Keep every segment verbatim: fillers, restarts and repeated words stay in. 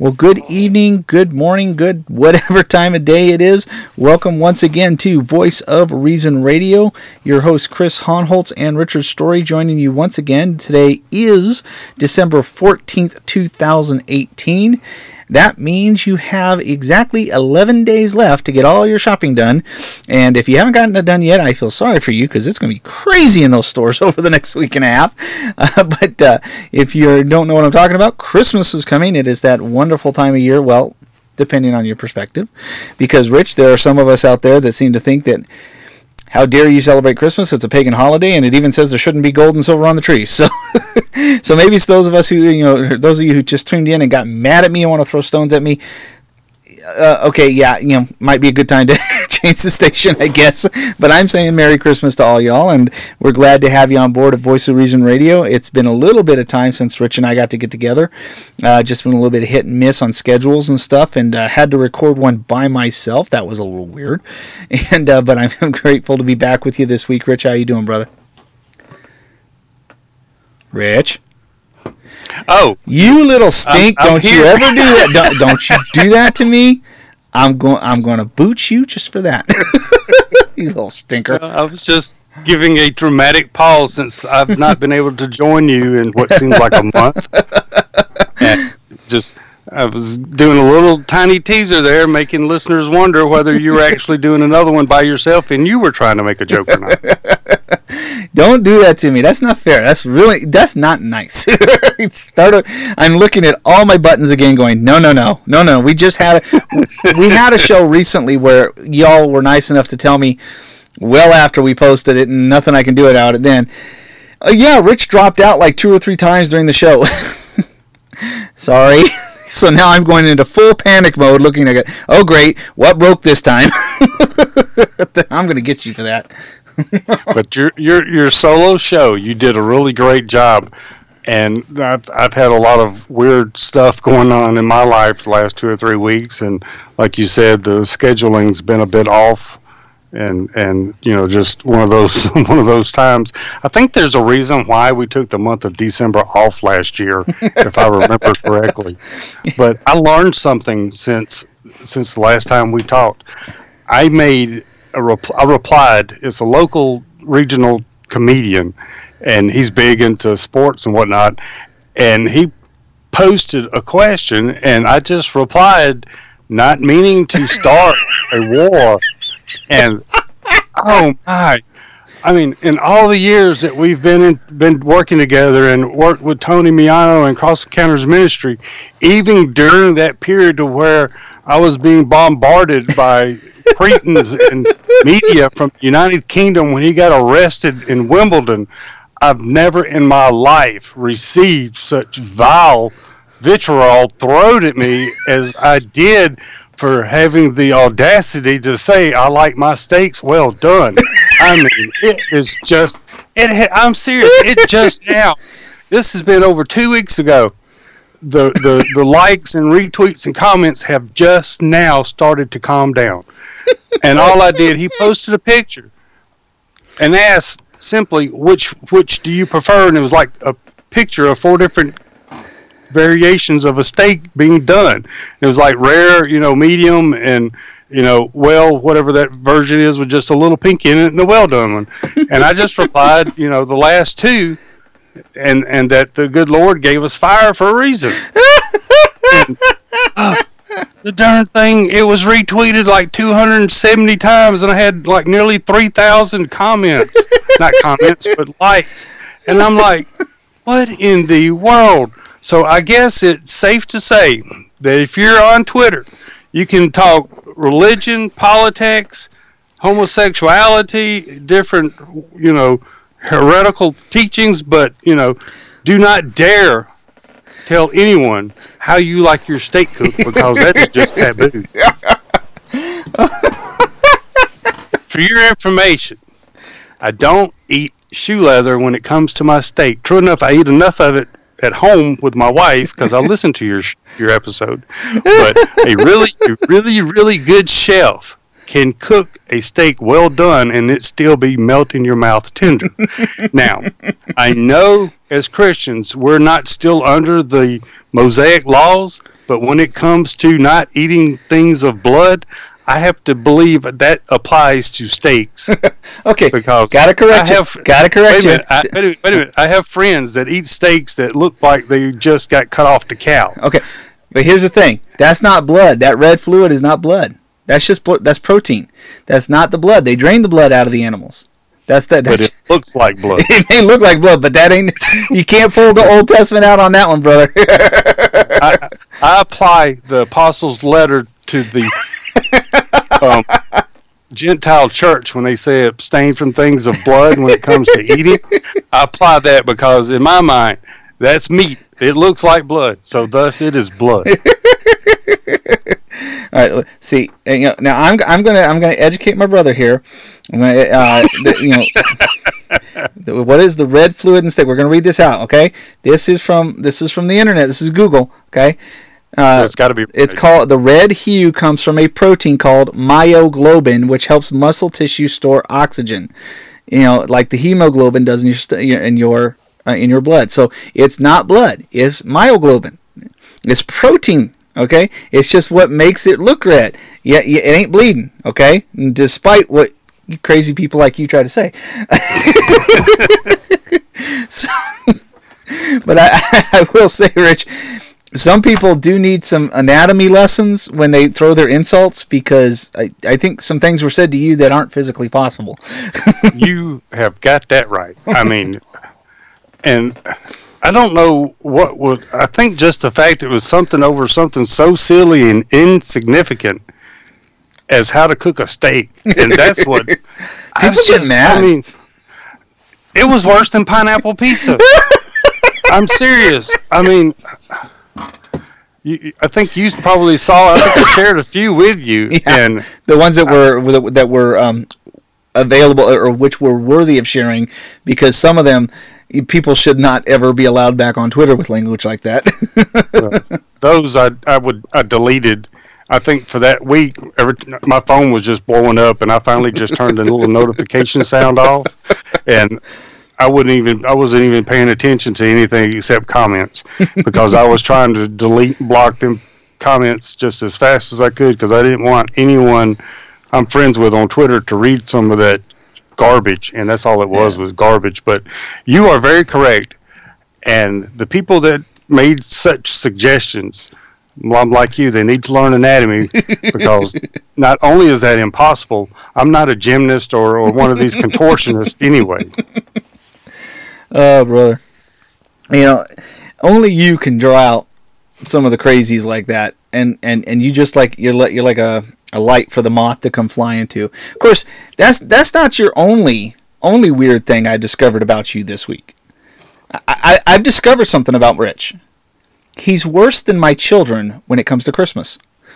Well, good evening, good morning, good whatever time of day it is. Welcome once again to Voice of Reason Radio. Your hosts Chris Honholtz and Richard Story joining you once again. Today is December fourteenth, two thousand eighteen. That means you have exactly eleven days left to get all your shopping done. And if you haven't gotten it done yet, I feel sorry for you because it's going to be crazy in those stores over the next week and a half. Uh, but uh, if you don't know what I'm talking about, Christmas is coming. It is that wonderful time of year. Well, depending on your perspective. Because, Rich, there are some of us out there that seem to think that how dare you celebrate Christmas? It's a pagan holiday, and it even says there shouldn't be gold and silver on the trees. So, so maybe it's those of us who, you know, those of you who just tuned in and got mad at me and want to throw stones at me. Uh, okay, yeah, you know, might be a good time to change the station, I guess. But I'm saying Merry Christmas to all y'all, and we're glad to have you on board at Voice of Reason Radio. It's been a little bit of time since Rich and I got to get together. Uh, just been a little bit of hit and miss on schedules and stuff, and uh, had to record one by myself. That was a little weird. And uh, but I'm grateful to be back with you this week. Rich, how you doing, brother? Rich? Oh, you little stink! I'm, I'm don't here. you ever do that? Don't, don't you do that to me? I'm going. I'm going to boot you just for that. You little stinker! Uh, I was just giving a dramatic pause since I've not been able to join you in what seems like a month. And just, I was doing a little tiny teaser there, making listeners wonder whether you were actually doing another one by yourself and you were trying to make a joke or not. Don't do that to me. That's not fair. That's really, that's not nice. Start a, I'm looking at all my buttons again going, no, no, no, no, no. We just had a, we had a show recently where y'all were nice enough to tell me well after we posted it and nothing I can do about it then. Uh, yeah, Rich dropped out like two or three times during the show. Sorry. So now I'm going into full panic mode looking at it. Oh, great. What broke this time? I'm going to get you for that. But your your your solo show, you did a really great job, and I've I've had a lot of weird stuff going on in my life the last two or three weeks, and like you said, the scheduling's been a bit off, and and you know just one of those one of those times. I think there's a reason why we took the month of December off last year, if I remember correctly. But I learned something since since the last time we talked. I made. A repl- I replied, it's a local regional comedian, and he's big into sports and whatnot, and he posted a question, and I just replied, not meaning to start a war, and oh my, I mean, in all the years that we've been in, been working together and worked with Tony Miano and Cross Encounters Ministry, even during that period to where I was being bombarded by Cretans and media from the United Kingdom when he got arrested in Wimbledon, I've never in my life received such vile vitriol thrown at me as I did for having the audacity to say I like my steaks well done. I mean, it is just, it. Ha- I'm serious. It just now, this has been over two weeks ago. The, the, the likes and retweets and comments have just now started to calm down. And all I did, he posted a picture and asked simply, which which do you prefer? And it was like a picture of four different variations of a steak being done. It was like rare, you know, medium, and, you know, well, whatever that version is with just a little pink in it and a well done one. And I just replied, you know, the last two, and, and that the good Lord gave us fire for a reason. And, uh, the darn thing, it was retweeted like two hundred seventy times, and I had like nearly three thousand comments. Not comments, but likes. And I'm like, what in the world? So I guess it's safe to say that if you're on Twitter, you can talk religion, politics, homosexuality, different, you know, heretical teachings, but, you know, do not dare tell anyone how you like your steak cooked, because that is just taboo. For your information, I don't eat shoe leather when it comes to my steak. True enough, I eat enough of it at home with my wife because I listen to your your episode. But a really, a really, really good chef can cook a steak well done and it still be melt in your mouth tender. Now, I know as Christians we're not still under the Mosaic laws, but when it comes to not eating things of blood, I have to believe that applies to steaks. Okay, because gotta correct I you. have, Gotta correct wait a you. minute, I, wait, a minute, wait a minute. I have friends that eat steaks that look like they just got cut off the cow. Okay, but here's the thing: that's not blood. That red fluid is not blood. That's just blo- that's protein. That's not the blood. They drain the blood out of the animals. That's that. But it looks like blood. It may look like blood, but that ain't. You can't pull the Old Testament out on that one, brother. I, I apply the apostles' letter to the um, Gentile church when they say abstain from things of blood when it comes to eating. I apply that because in my mind, that's meat. It looks like blood, so thus it is blood. All right. See, you know, now I'm I'm gonna I'm gonna educate my brother here. I'm gonna, uh, the, you know, the, what is the red fluid in steak? We're gonna read this out. Okay. This is from this is from the internet. This is Google. Okay. Uh, so it's got to be. It's called the red hue comes from a protein called myoglobin, which helps muscle tissue store oxygen. You know, like the hemoglobin does in your st- in your uh, in your blood. So it's not blood. It's myoglobin. It's protein. Okay, it's just what makes it look red. Yeah, yeah, it ain't bleeding. Okay, despite what you crazy people like you try to say. So, but I, I will say, Rich, some people do need some anatomy lessons when they throw their insults, because I, I think some things were said to you that aren't physically possible. You have got that right. I mean, and I don't know what would. I think just the fact it was something over something so silly and insignificant as how to cook a steak, and that's what. I People get mad. I mean, it was worse than pineapple pizza. I'm serious. I mean, you, I think you probably saw. I think I shared a few with you, Yeah, and the ones that were that were um, available or which were worthy of sharing, because some of them. People should not ever be allowed back on Twitter with language like that. uh, those I I would I deleted. I think for that week, every, my phone was just blowing up, and I finally just turned the little notification sound off, and I wouldn't even I wasn't even paying attention to anything except comments, because I was trying to delete and block them comments just as fast as I could, because I didn't want anyone I'm friends with on Twitter to read some of that garbage, and that's all it was yeah. was garbage. But you are very correct, and the people that made such suggestions, well, I'm like you, they need to learn anatomy, because not only is that impossible, I'm not a gymnast or, or one of these contortionists anyway. Oh, brother, you know, only you can draw out some of the crazies like that, and and and you just like you're like you're like a a light for the moth to come flying to. Of course, that's that's not your only only weird thing I discovered about you this week. I, I I've discovered something about Rich. He's worse than my children when it comes to Christmas.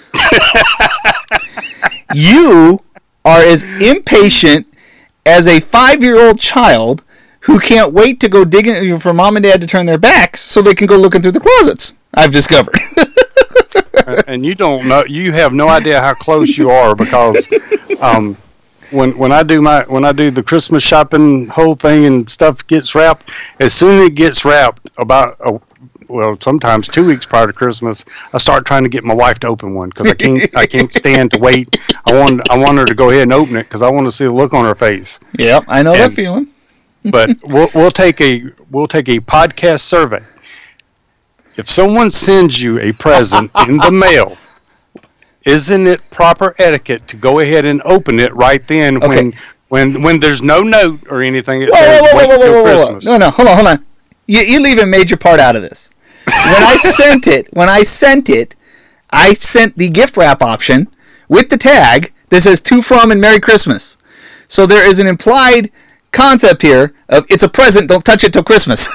You are as impatient as a five-year-old child who can't wait to go digging for mom and dad to turn their backs so they can go looking through the closets. I've discovered. And you don't know, you have no idea how close you are, because um, when when I do my when I do the Christmas shopping whole thing and stuff gets wrapped, as soon as it gets wrapped, about a, well sometimes two weeks prior to Christmas, I start trying to get my wife to open one, because I can't I can't stand to wait. I want I want her to go ahead and open it, because I want to see the look on her face. Yep, I know and, that feeling. But we'll we'll take a we'll take a podcast survey. If someone sends you a present in the mail, isn't it proper etiquette to go ahead and open it right then okay. when when when there's no note or anything that whoa, says whoa, whoa, wait whoa, till whoa, whoa, Christmas? Whoa. No, no, hold on, hold on. You you leave a major part out of this. When I sent it, when I sent it, I sent the gift wrap option with the tag that says "To From" and "Merry Christmas." So there is an implied concept here of it's a present. Don't touch it till Christmas.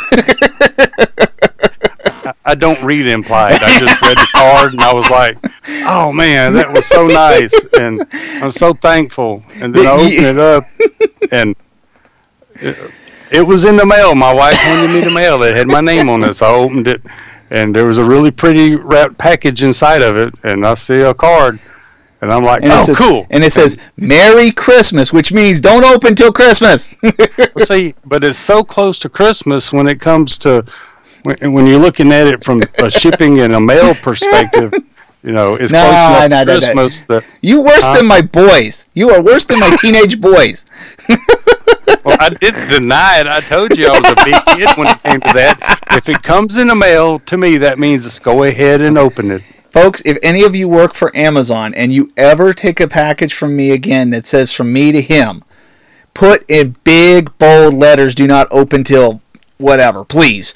I don't read implied. I just read the card and I was like, "Oh man, that was so nice," and I'm so thankful. And then I opened it up, and it, it was in the mail. My wife handed me the mail that had my name on it. So I opened it, and there was a really pretty wrapped package inside of it, and I see a card. And I'm like, and oh, says, cool. And it says, Merry Christmas, which means don't open till Christmas. Well, see, but it's so close to Christmas when it comes to, when, when you're looking at it from a shipping and a mail perspective, you know, it's nah, close enough nah, to nah, Christmas nah. that... You worse uh, than my boys. You are worse than my teenage boys. Well, I didn't deny it. I told you I was a big kid when it came to that. If it comes in the mail, to me, that means let's go ahead and open it. Folks, if any of you work for Amazon and you ever take a package from me again that says from me to him, put in big, bold letters, do not open till whatever, please.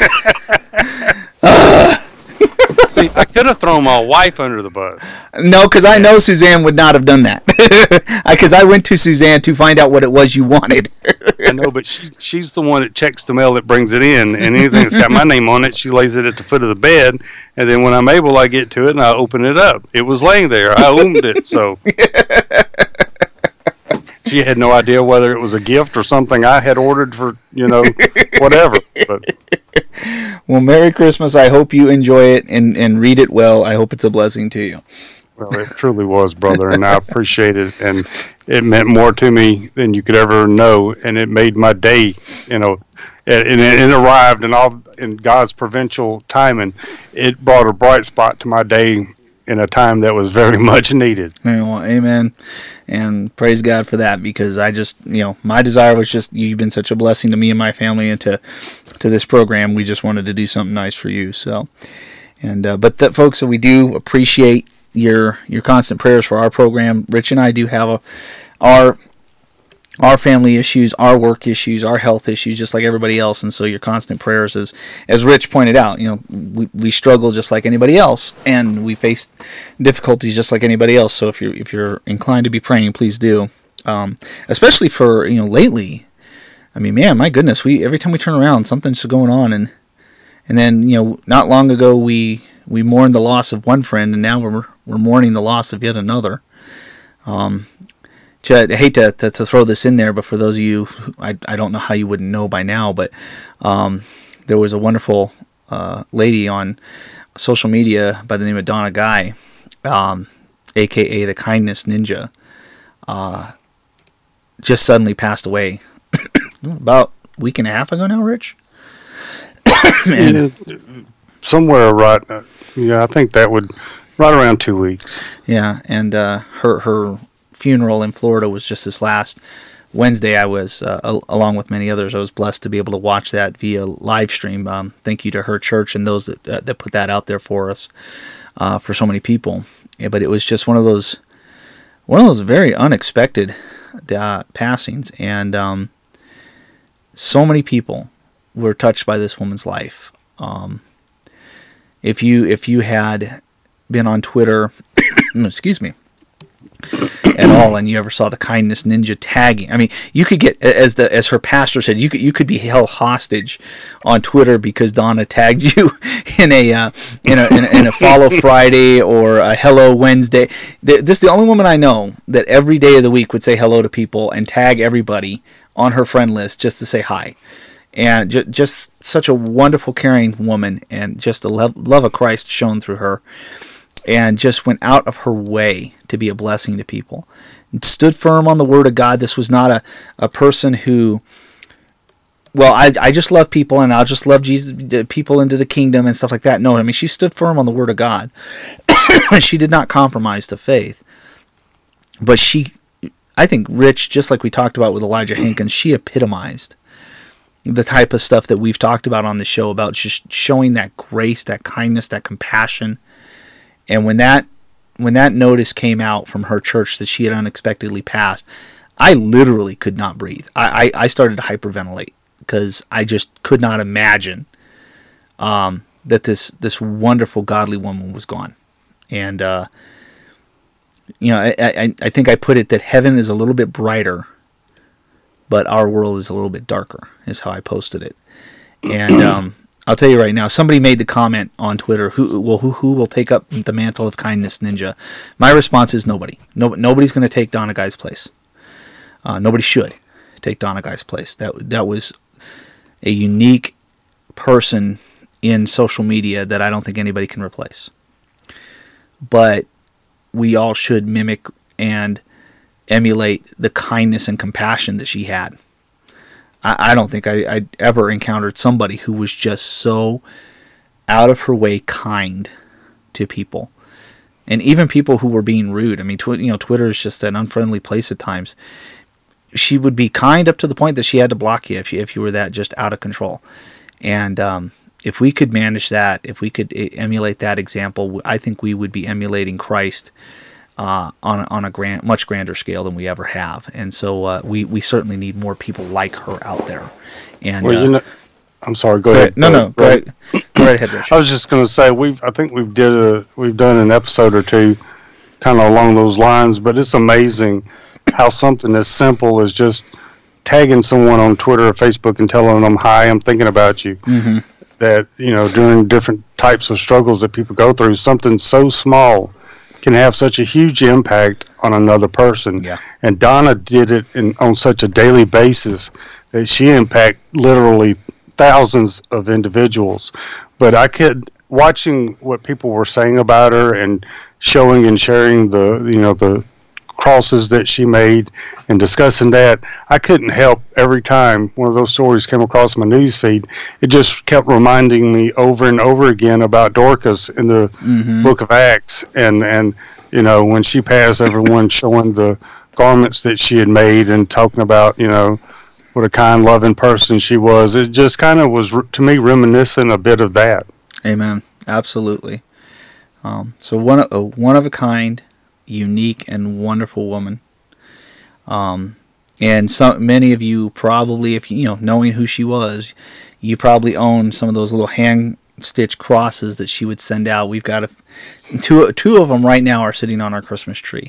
uh. See, I could have thrown my wife under the bus. No, because I know Suzanne would not have done that. Because I, I went to Suzanne to find out what it was you wanted. I know, but she, she's the one that checks the mail that brings it in, and anything that's got my name on it, she lays it at the foot of the bed, and then when I'm able, I get to it, and I open it up. It was laying there. I opened it, so... She had no idea whether it was a gift or something I had ordered for, you know, whatever. But. Well, Merry Christmas. I hope you enjoy it and, and read it well. I hope it's a blessing to you. Well, it truly was, brother, and I appreciate it. And it meant more to me than you could ever know, and it made my day, you know. And it, it arrived in, all, in God's providential timing. It brought a bright spot to my day in a time that was very much needed. Well, amen. And praise God for that, because I just, you know, my desire was just, you've been such a blessing to me and my family and to, to this program. We just wanted to do something nice for you. So, and, uh, but that, folks, we do appreciate your, your constant prayers for our program. Rich and I do have a, our, our family issues, our work issues, our health issues, just like everybody else. And so your constant prayers, as as Rich pointed out, you know, we, we struggle just like anybody else, and we face difficulties just like anybody else. So if you're if you're inclined to be praying, please do. Um, especially for, you know, lately. I mean, man, my goodness, we every time we turn around, something's going on, and and then, you know, not long ago we we mourned the loss of one friend, and now we're we're mourning the loss of yet another. Um. I hate to, to, to throw this in there, but for those of you, I, I don't know how you wouldn't know by now, but um, there was a wonderful uh, lady on social media by the name of Donna Guy, um, a k a the Kindness Ninja, uh, just suddenly passed away about a week and a half ago now, Rich? and, Somewhere right, uh, yeah, I think that would, right around two weeks. Yeah, and uh, her her... funeral in Florida was just this last Wednesday. I was, uh, al- along with many others, I was blessed to be able to watch that via live stream. Um, thank you to her church and those that, uh, that put that out there for us, uh, for so many people. Yeah, but it was just one of those, one of those very unexpected uh, passings, and um, so many people were touched by this woman's life. Um, if you if you had been on Twitter, excuse me. at all, and you ever saw the Kindness Ninja tagging, I mean, you could get, as the as her pastor said, you could you could be held hostage on Twitter because Donna tagged you in a uh, in a in a, in a Follow Friday or a Hello Wednesday. This is the only woman I know that every day of the week would say hello to people and tag everybody on her friend list just to say hi. And ju- just such a wonderful, caring woman, and just a love, love of Christ shone through her. And just went out of her way to be a blessing to people. Stood firm on the Word of God. This was not a, a person who, well, I I just love people and I'll just love Jesus, people into the kingdom and stuff like that. No, I mean, she stood firm on the Word of God. She did not compromise the faith. But she, I think, Rich, just like we talked about with Elijah Hankins, she epitomized the type of stuff that we've talked about on the show, about just showing that grace, that kindness, that compassion. And when that when that notice came out from her church that she had unexpectedly passed, I literally could not breathe. I, I, I started to hyperventilate because I just could not imagine um, that this this wonderful, godly woman was gone. And, uh, you know, I, I, I think I put it that heaven is a little bit brighter, but our world is a little bit darker, is how I posted it. And um I'll tell you right now, somebody made the comment on Twitter, who well, who, who will take up the mantle of Kindness Ninja? My response is nobody. No, nobody's going to take Donna Guy's place. Uh, nobody should take Donna Guy's place. That that was a unique person in social media that I don't think anybody can replace. But we all should mimic and emulate the kindness and compassion that she had. I, I don't think I, I ever encountered somebody who was just so out of her way kind to people. And even people who were being rude. I mean, tw- you know, Twitter is just an unfriendly place at times. She would be kind up to the point that she had to block you if you, if you were that just out of control. And um, if we could manage that, if we could emulate that example, I think we would be emulating Christ uh, on on a grand, much grander scale than we ever have. And so uh, we we certainly need more people like her out there. And well, uh, you know, I'm sorry. Go, go ahead. ahead. No, no, go ahead. Go right ahead, Rich. I was just going to say we've. I think we've did a we've done an episode or two, kind of along those lines. But it's amazing how something as simple as just tagging someone on Twitter or Facebook and telling them, "Hi, I'm thinking about you." Mm-hmm. That, you know, during different types of struggles that people go through, something so small can have such a huge impact on another person. Yeah. And Donna did it in, on such a daily basis that she impacted literally thousands of individuals. But I could, watching what people were saying about her and showing and sharing the, you know, the crosses that she made and discussing that, I couldn't help every time one of those stories came across my news feed. It just kept reminding me over and over again about Dorcas in the mm-hmm. book of Acts, and and you know, when she passed, everyone showing the garments that she had made and talking about, you know, what a kind, loving person she was. It just kind of was, to me, reminiscent a bit of that. Amen. Absolutely. Um, so one a one of a kind, unique and wonderful woman. Um, and some many of you probably, if you, you know, knowing who she was, you probably own some of those little hand stitched crosses that she would send out. We've got a, two two of them right now are sitting on our Christmas tree.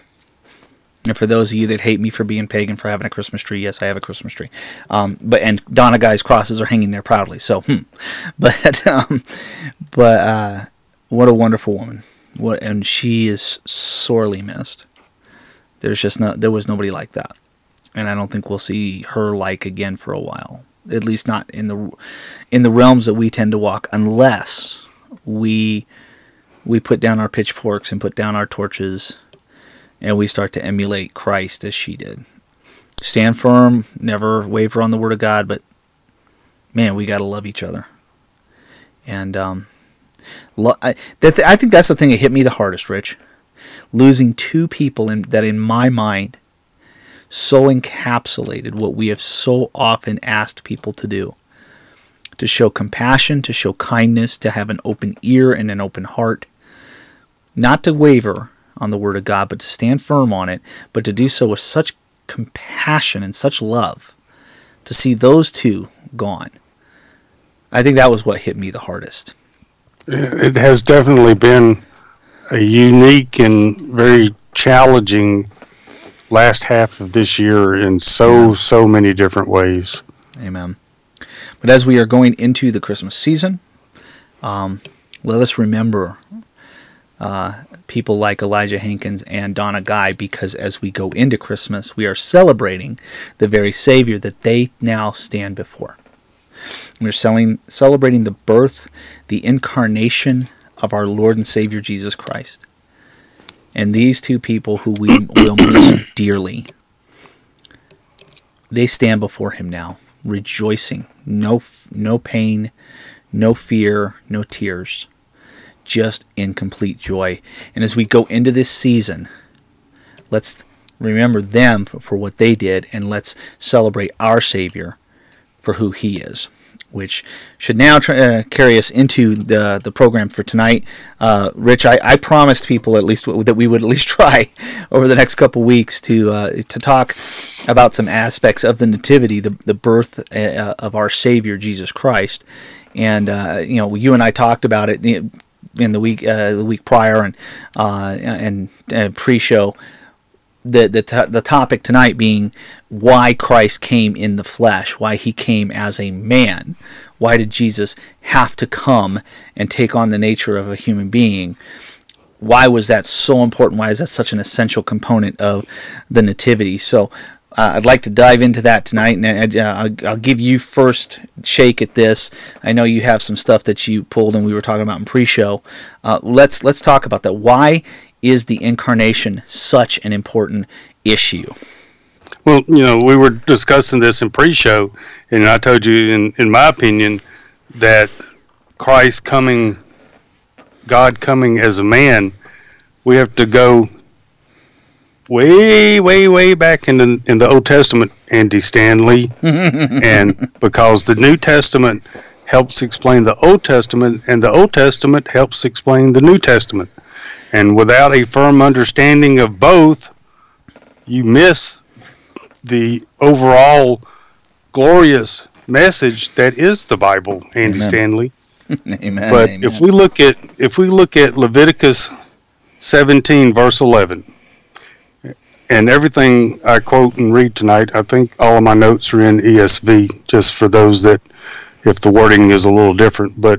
And for those of you that hate me for being pagan for having a Christmas tree, yes, I have a Christmas tree. Um, but and Donna Guy's crosses are hanging there proudly. So, hmm. but um, but uh, what a wonderful woman. What, and she is sorely missed. There's just no, there was nobody like that, and I don't think we'll see her like again for a while. At least not in the in the realms that we tend to walk, unless we we put down our pitchforks and put down our torches, and we start to emulate Christ as she did. Stand firm, never waver on the word of God, but man, we got to love each other. And um, lo- I, that th- I think that's the thing that hit me the hardest, Rich. Losing two people in, that in my mind so encapsulated what we have so often asked people to do. To show compassion, to show kindness, to have an open ear and an open heart. Not to waver on the word of God, but to stand firm on it, but to do so with such compassion and such love. To see those two gone. I think that was what hit me the hardest. It has definitely been a unique and very challenging last half of this year in so, so many different ways. Amen. But as we are going into the Christmas season, um, let us remember uh, people like Elijah Hankins and Donna Guy, because as we go into Christmas, we are celebrating the very Savior that they now stand before. We're selling, celebrating the birth, the incarnation of our Lord and Savior Jesus Christ. And these two people who we will miss dearly, they stand before Him now, rejoicing. No, no pain, no fear, no tears, just in complete joy. And as we go into this season, let's remember them for, for what they did, and let's celebrate our Savior for who He is, which should now try, uh, carry us into the the program for tonight. Uh, Rich, I, I promised people at least w- that we would at least try over the next couple weeks to uh, to talk about some aspects of the Nativity, the the birth uh, of our Savior Jesus Christ, and uh, you know, you and I talked about it in the week uh, the week prior and uh, and, and pre-show. The the t- the topic tonight being why Christ came in the flesh, why He came as a man. Why did Jesus have to come and take on the nature of a human being? Why was that so important? Why is that such an essential component of the Nativity? So uh, I'd like to dive into that tonight, and uh, I'll, I'll give you first shake at this. I know you have some stuff that you pulled, and we were talking about in pre-show. Uh, let's let's talk about that. Why is the incarnation such an important issue? Well, you know, we were discussing this in pre-show, and I told you, in, in my opinion, that Christ coming, God coming as a man, we have to go way, way, way back in the, in the Old Testament, Andy Stanley, and because the New Testament helps explain the Old Testament, and the Old Testament helps explain the New Testament. And without a firm understanding of both, you miss the overall glorious message that is the Bible, Andy Amen. Stanley. Amen. But Amen. if we look at if we look at Leviticus seventeen, verse eleven, and everything I quote and read tonight, I think all of my notes are in E S V, just for those that, if the wording is a little different. But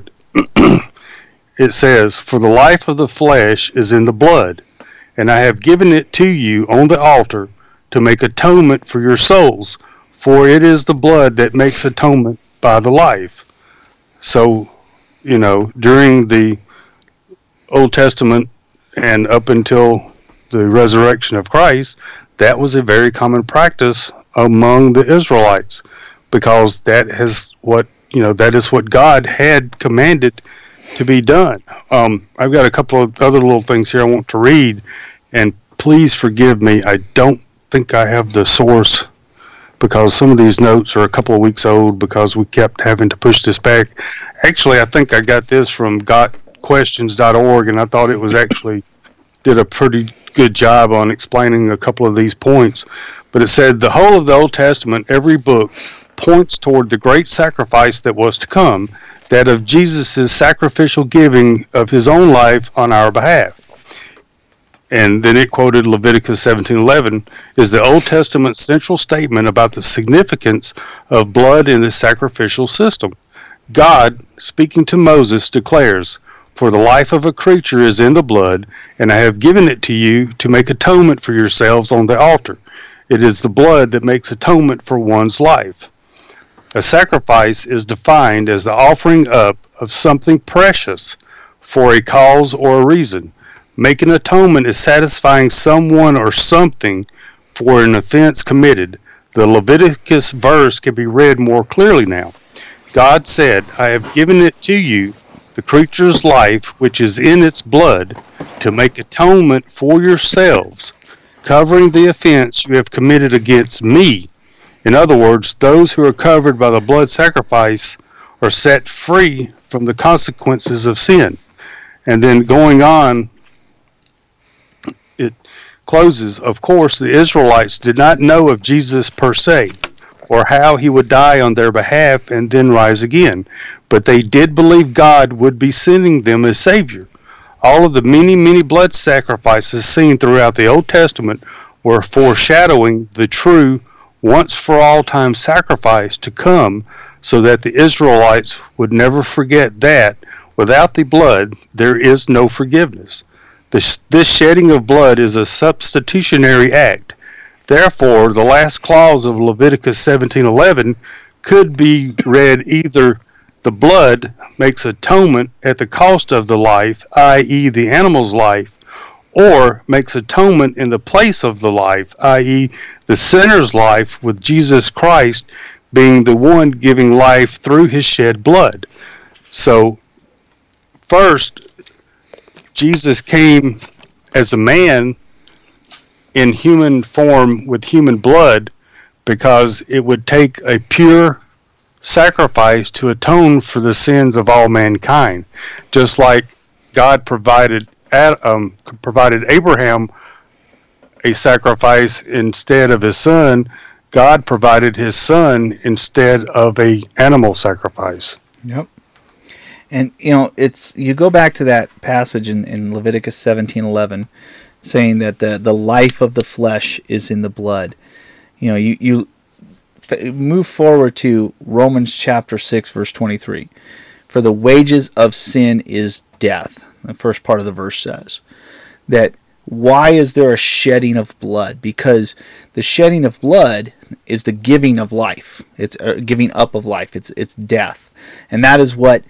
it says, "For the life of the flesh is in the blood, and I have given it to you on the altar to make atonement for your souls, for it is the blood that makes atonement by the life." So, you know, during the Old Testament and up until the resurrection of Christ, that was a very common practice among the Israelites, because that has what, you know, that is what God had commanded to be done. Um, I've got a couple of other little things here I want to read, and please forgive me, I don't think I have the source, because some of these notes are a couple of weeks old because we kept having to push this back. Actually, I think I got this from got questions dot org, and I thought it was actually did a pretty good job on explaining a couple of these points. But it said, "The whole of the Old Testament, every book, points toward the great sacrifice that was to come, that of Jesus' sacrificial giving of his own life on our behalf." And then it quoted Leviticus seventeen eleven, "is the Old Testament's central statement about the significance of blood in the sacrificial system. God, speaking to Moses, declares, 'For the life of a creature is in the blood, and I have given it to you to make atonement for yourselves on the altar. It is the blood that makes atonement for one's life.' A sacrifice is defined as the offering up of something precious for a cause or a reason. Making atonement is satisfying someone or something for an offense committed. The Leviticus verse can be read more clearly now. God said, 'I have given it to you, the creature's life, which is in its blood, to make atonement for yourselves, covering the offense you have committed against me.' In other words, those who are covered by the blood sacrifice are set free from the consequences of sin." And then going on, it closes, "Of course, the Israelites did not know of Jesus per se, or how he would die on their behalf and then rise again, but they did believe God would be sending them a Savior. All of the many, many blood sacrifices seen throughout the Old Testament were foreshadowing the true, once-for-all time sacrifice to come, so that the Israelites would never forget that without the blood there is no forgiveness. This, this shedding of blood is a substitutionary act. Therefore, the last clause of Leviticus seventeen eleven could be read either, 'The blood makes atonement at the cost of the life, that is the animal's life, or makes atonement in the place of the life, that is the sinner's life, with Jesus Christ being the one giving life through his shed blood.'" So, first, Jesus came as a man in human form with human blood, because it would take a pure sacrifice to atone for the sins of all mankind. Just like God provided um, provided Abraham a sacrifice instead of his son, God provided his son instead of a animal sacrifice. Yep. And, you know, it's, you go back to that passage in, in Leviticus seventeen eleven, saying that the, the life of the flesh is in the blood. You know, you, you f- move forward to Romans chapter six, verse twenty-three. "For the wages of sin is death." The first part of the verse says that Why is there a shedding of blood? Because the shedding of blood is the giving of life. It's uh, giving up of life. It's it's death. And that is what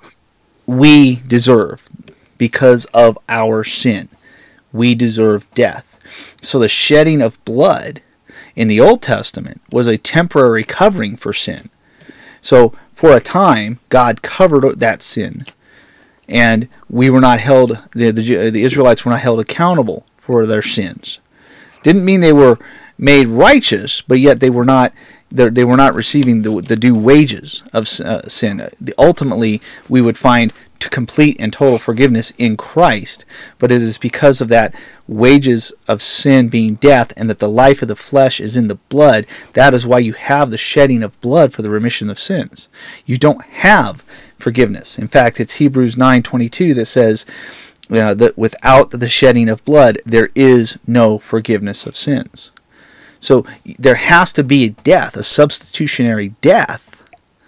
we deserve because of our sin. We deserve death. So the shedding of blood in the Old Testament was a temporary covering for sin. So for a time, God covered that sin. And we were not held, the, the, the Israelites were not held accountable for their sins. Didn't mean they were made righteous, but yet they were not they were not receiving the, the due wages of uh, sin. Ultimately, we would find to complete and total forgiveness in Christ, but it is because of that wages of sin being death, and that the life of the flesh is in the blood. That is why you have the shedding of blood for the remission of sins. You don't have forgiveness. In fact, it's Hebrews nine twenty-two that says uh, that without the shedding of blood, there is no forgiveness of sins. So there has to be a death, a substitutionary death,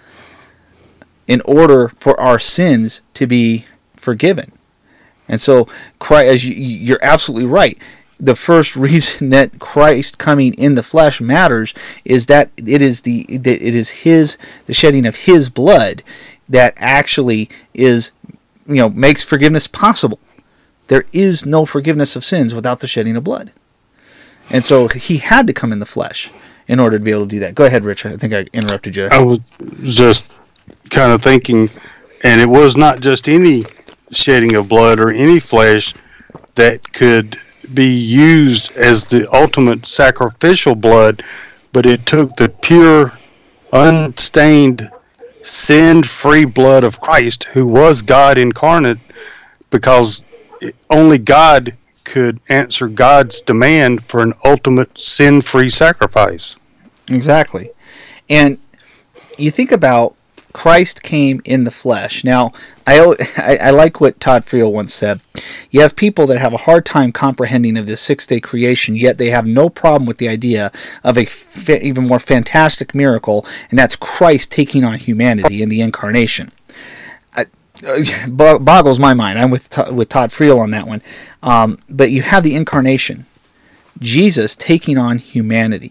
in order for our sins to be forgiven. And so, Christ, as you, you're absolutely right. The first reason that Christ coming in the flesh matters is that it is the that it is His the shedding of His blood that actually is, you know, makes forgiveness possible. There is no forgiveness of sins without the shedding of blood. And so He had to come in the flesh in order to be able to do that. Go ahead, Rich. I think I interrupted you there. I was just kind of thinking, and it was not just any shedding of blood or any flesh that could be used as the ultimate sacrificial blood, but it took the pure, unstained, sin-free blood of Christ, who was God incarnate, because only God could answer God's demand for an ultimate sin-free sacrifice. Exactly. And you think about Christ came in the flesh. Now, I, I, I like what Todd Friel once said. You have people that have a hard time comprehending of this six-day creation, yet they have no problem with the idea of a fa- even more fantastic miracle, and that's Christ taking on humanity in the incarnation. I, uh, boggles my mind. I'm with with Todd Friel on that one. Um, but you have the incarnation, Jesus taking on humanity.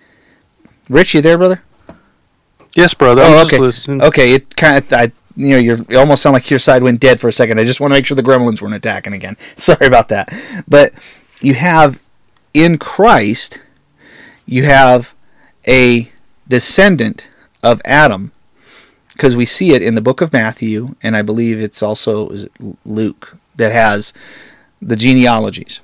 Rich, you there, brother? Yes, brother. I'm oh, okay. Just listening. Okay, it kind of, I, you know, you're, you almost sound like your side went dead for a second. I just want to make sure the gremlins weren't attacking again. Sorry about that. But you have in Christ, you have a descendant of Adam, because we see it in the book of Matthew, and I believe it's also is it Luke that has the genealogies.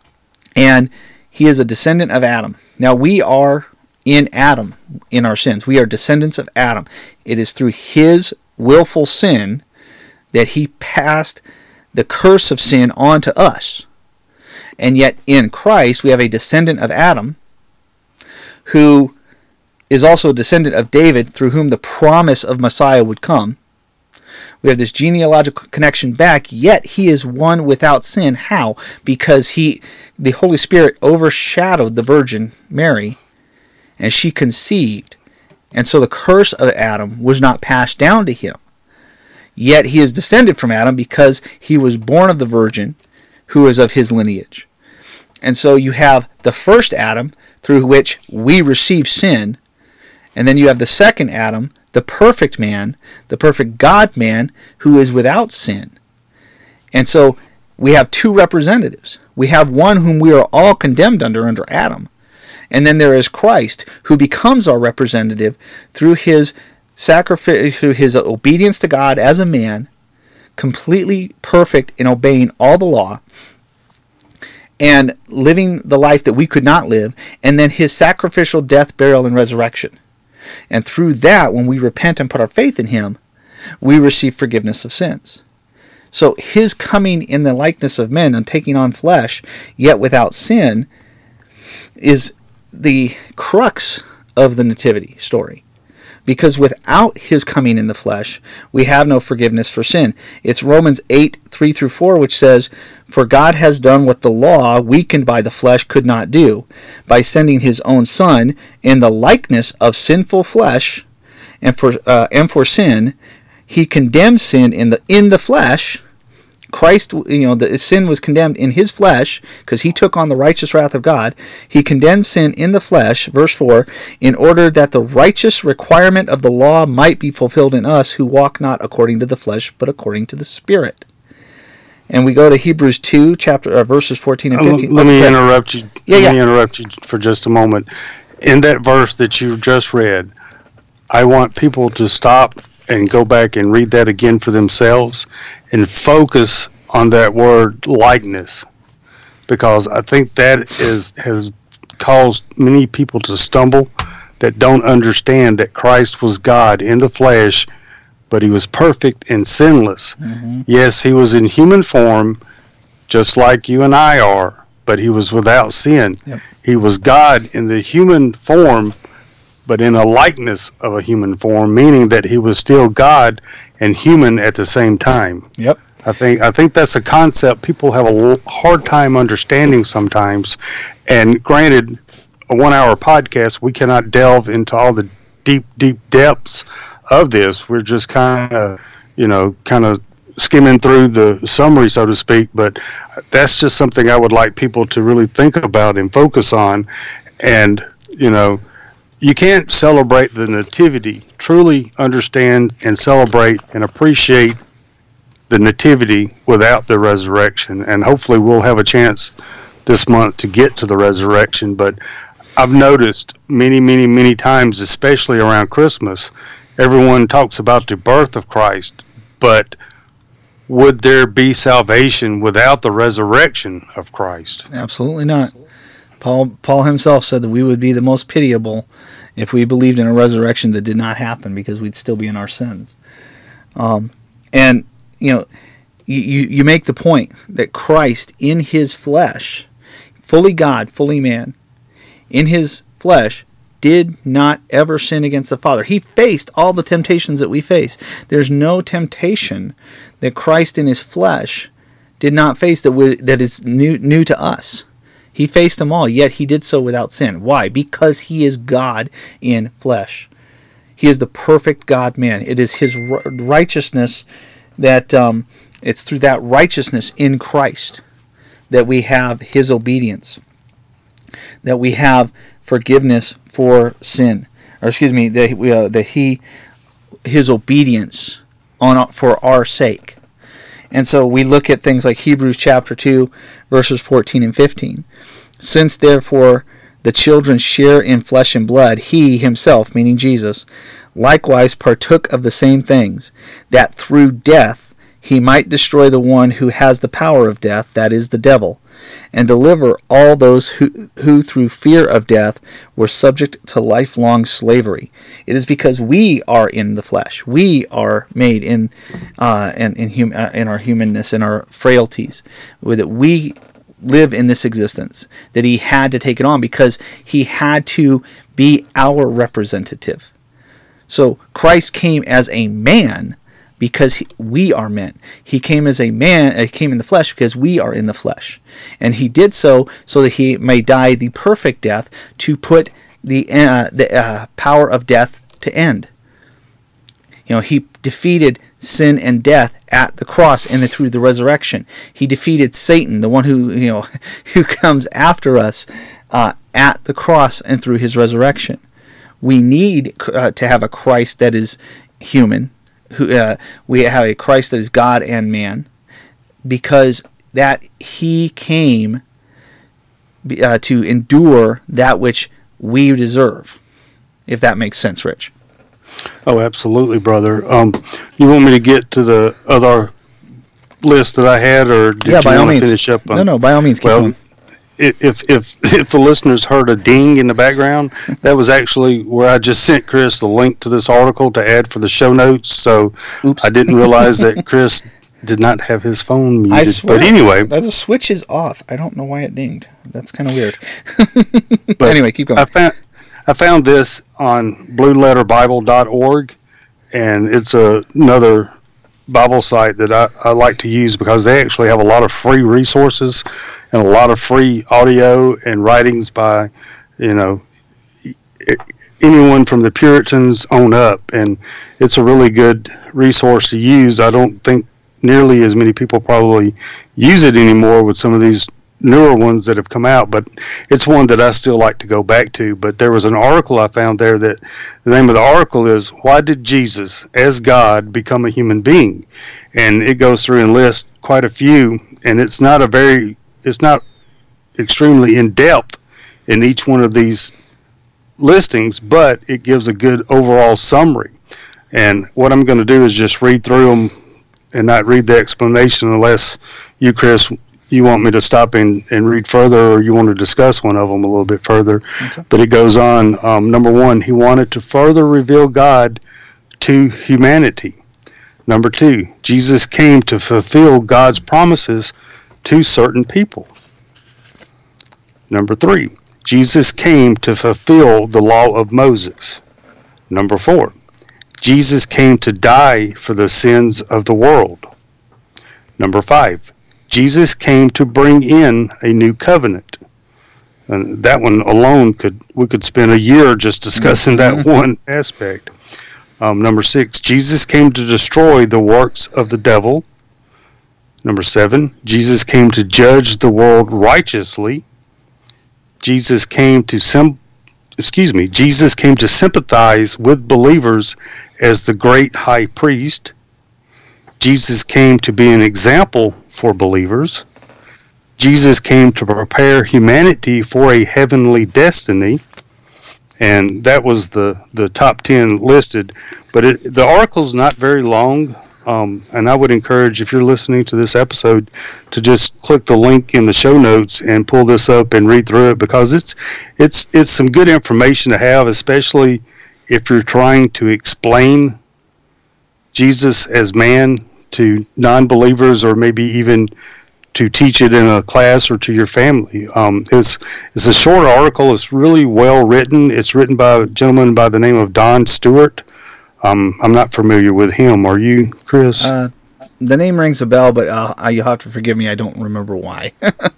And he is a descendant of Adam. Now we are in Adam in our sins. We are descendants of Adam. It is through his willful sin that he passed the curse of sin on to us. And yet in Christ we have a descendant of Adam who is also a descendant of David, through whom the promise of Messiah would come. We have this genealogical connection back, yet he is one without sin. How? Because he, the Holy Spirit overshadowed the Virgin Mary, and she conceived. And so the curse of Adam was not passed down to him. Yet he is descended from Adam because he was born of the Virgin, who is of his lineage. And so you have the first Adam, through which we receive sin, and then you have the second Adam, the perfect man, the perfect God-man, who is without sin. And so we have two representatives. We have one whom we are all condemned under, under Adam. And then there is Christ, who becomes our representative through his sacrifice, through his obedience to God as a man, completely perfect in obeying all the law, and living the life that we could not live, and then his sacrificial death, burial, and resurrection. And through that, when we repent and put our faith in him, we receive forgiveness of sins. So his coming in the likeness of men and taking on flesh, yet without sin, is the crux of the nativity story. Because without his coming in the flesh, we have no forgiveness for sin. It's Romans eight, three through four, which says, "For God has done what the law, weakened by the flesh, could not do, by sending his own Son in the likeness of sinful flesh, and for uh, and for sin, he condemned sin in the in the flesh, Christ, you know, the sin was condemned in his flesh because he took on the righteous wrath of God. He condemned sin in the flesh, verse four, in order that the righteous requirement of the law might be fulfilled in us who walk not according to the flesh, but according to the Spirit. And we go to Hebrews two, chapter uh, verses fourteen and fifteen. Let me interrupt you. Yeah, Let yeah. me interrupt you for just a moment. In that verse that you just read, I want people to stop and go back and read that again for themselves and focus on that word likeness, because I think that is has caused many people to stumble that don't understand that Christ was God in the flesh, but he was perfect and sinless. Mm-hmm. Yes, he was in human form, just like you and I are, but he was without sin. Yep. He was God in the human form, but in a likeness of a human form, meaning that he was still God and human at the same time. Yep. I think I think that's a concept people have a hard time understanding sometimes. And granted, a one-hour podcast, we cannot delve into all the deep, deep depths of this. We're just kind of, you know, kind of skimming through the summary, so to speak. But that's just something I would like people to really think about and focus on. And, you know, you can't celebrate the nativity, truly understand and celebrate and appreciate the nativity without the resurrection. And hopefully we'll have a chance this month to get to the resurrection. But I've noticed many, many, many times, especially around Christmas, everyone talks about the birth of Christ, but would there be salvation without the resurrection of Christ? Absolutely not. Paul Paul himself said that we would be the most pitiable if we believed in a resurrection that did not happen, because we'd still be in our sins. Um, and, you know, you, you make the point that Christ in his flesh, fully God, fully man, in his flesh, did not ever sin against the Father. He faced all the temptations that we face. There's no temptation that Christ in his flesh did not face that we, that is new new to us. He faced them all, yet he did so without sin. Why? Because he is God in flesh. He is the perfect God-man. It is his righteousness that, um, it's through that righteousness in Christ that we have his obedience, that we have forgiveness for sin, or excuse me, that, we, uh, that he, his obedience on for our sake. And so we look at things like Hebrews chapter two, verses fourteen and fifteen. Since therefore the children share in flesh and blood, he himself, meaning Jesus, likewise partook of the same things, that through death he might destroy the one who has the power of death, that is, the devil, and deliver all those who, who through fear of death were subject to lifelong slavery. It is because we are in the flesh. We are made in uh, in in, hum, uh, in our humanness and our frailties, that we live in this existence, that he had to take it on because he had to be our representative. So Christ came as a man because he, we are men. He came as a man, he came in the flesh because we are in the flesh. And he did so so that he may die the perfect death to put the uh, the uh, power of death to end. You know, he defeated sin and death at the cross and through the resurrection. He defeated Satan, the one who, you know, who comes after us, uh, at the cross and through his resurrection. We need uh, to have a Christ that is human. Who uh, we have a Christ that is God and man, because that he came uh, to endure that which we deserve. If that makes sense, Rich. Oh, absolutely, brother. Um, you want me to get to the other list that I had, or did yeah, you by want all to means. finish up on? No, no, by all means, keep well, going. If if if the listeners heard a ding in the background, that was actually where I just sent Chris the link to this article to add for the show notes. So Oops. I didn't realize that Chris did not have his phone muted. I swear, but anyway, the switch is off. I don't know why it dinged. That's kind of weird. But anyway, keep going. I found I found this on blue letter bible dot org, and it's a, another Bible site that I, I like to use because they actually have a lot of free resources and a lot of free audio and writings by, you know, anyone from the Puritans on up, and it's a really good resource to use. I don't think nearly as many people probably use it anymore with some of these newer ones that have come out, but it's one that I still like to go back to. But there was an article I found there that the name of the article is "Why Did Jesus, as God, Become a Human Being?" And it goes through and lists quite a few, and it's not a very, it's not extremely in depth in each one of these listings, but it gives a good overall summary. And what I'm going to do is just read through them and not read the explanation unless you, Chris, you want me to stop and, and read further, or you want to discuss one of them a little bit further. Okay. But it goes on. Um, number one, he wanted to further reveal God to humanity. Number two, Jesus came to fulfill God's promises to certain people. Number three, Jesus came to fulfill the law of Moses. Number four, Jesus came to die for the sins of the world. Number five, Jesus came to bring in a new covenant. And that one alone, could we could spend a year just discussing that one aspect. Um, number six, Jesus came to destroy the works of the devil. Number seven, Jesus came to judge the world righteously. Jesus came to sim- excuse me, Jesus came to sympathize with believers as the great high priest. Jesus came to be an example for believers. Jesus came to prepare humanity for a heavenly destiny. And that was the, the top ten listed. But it, the article's not very long. Um, and I would encourage, if you're listening to this episode, to just click the link in the show notes and pull this up and read through it, because it's it's it's some good information to have, especially if you're trying to explain Jesus as man to non-believers, or maybe even to teach it in a class or to your family. Um, it's it's a short article. It's really well written. It's written by a gentleman by the name of Don Stewart. Um, I'm not familiar with him. Are you, Chris? Uh, the name rings a bell, but uh, you'll have to forgive me. I don't remember why.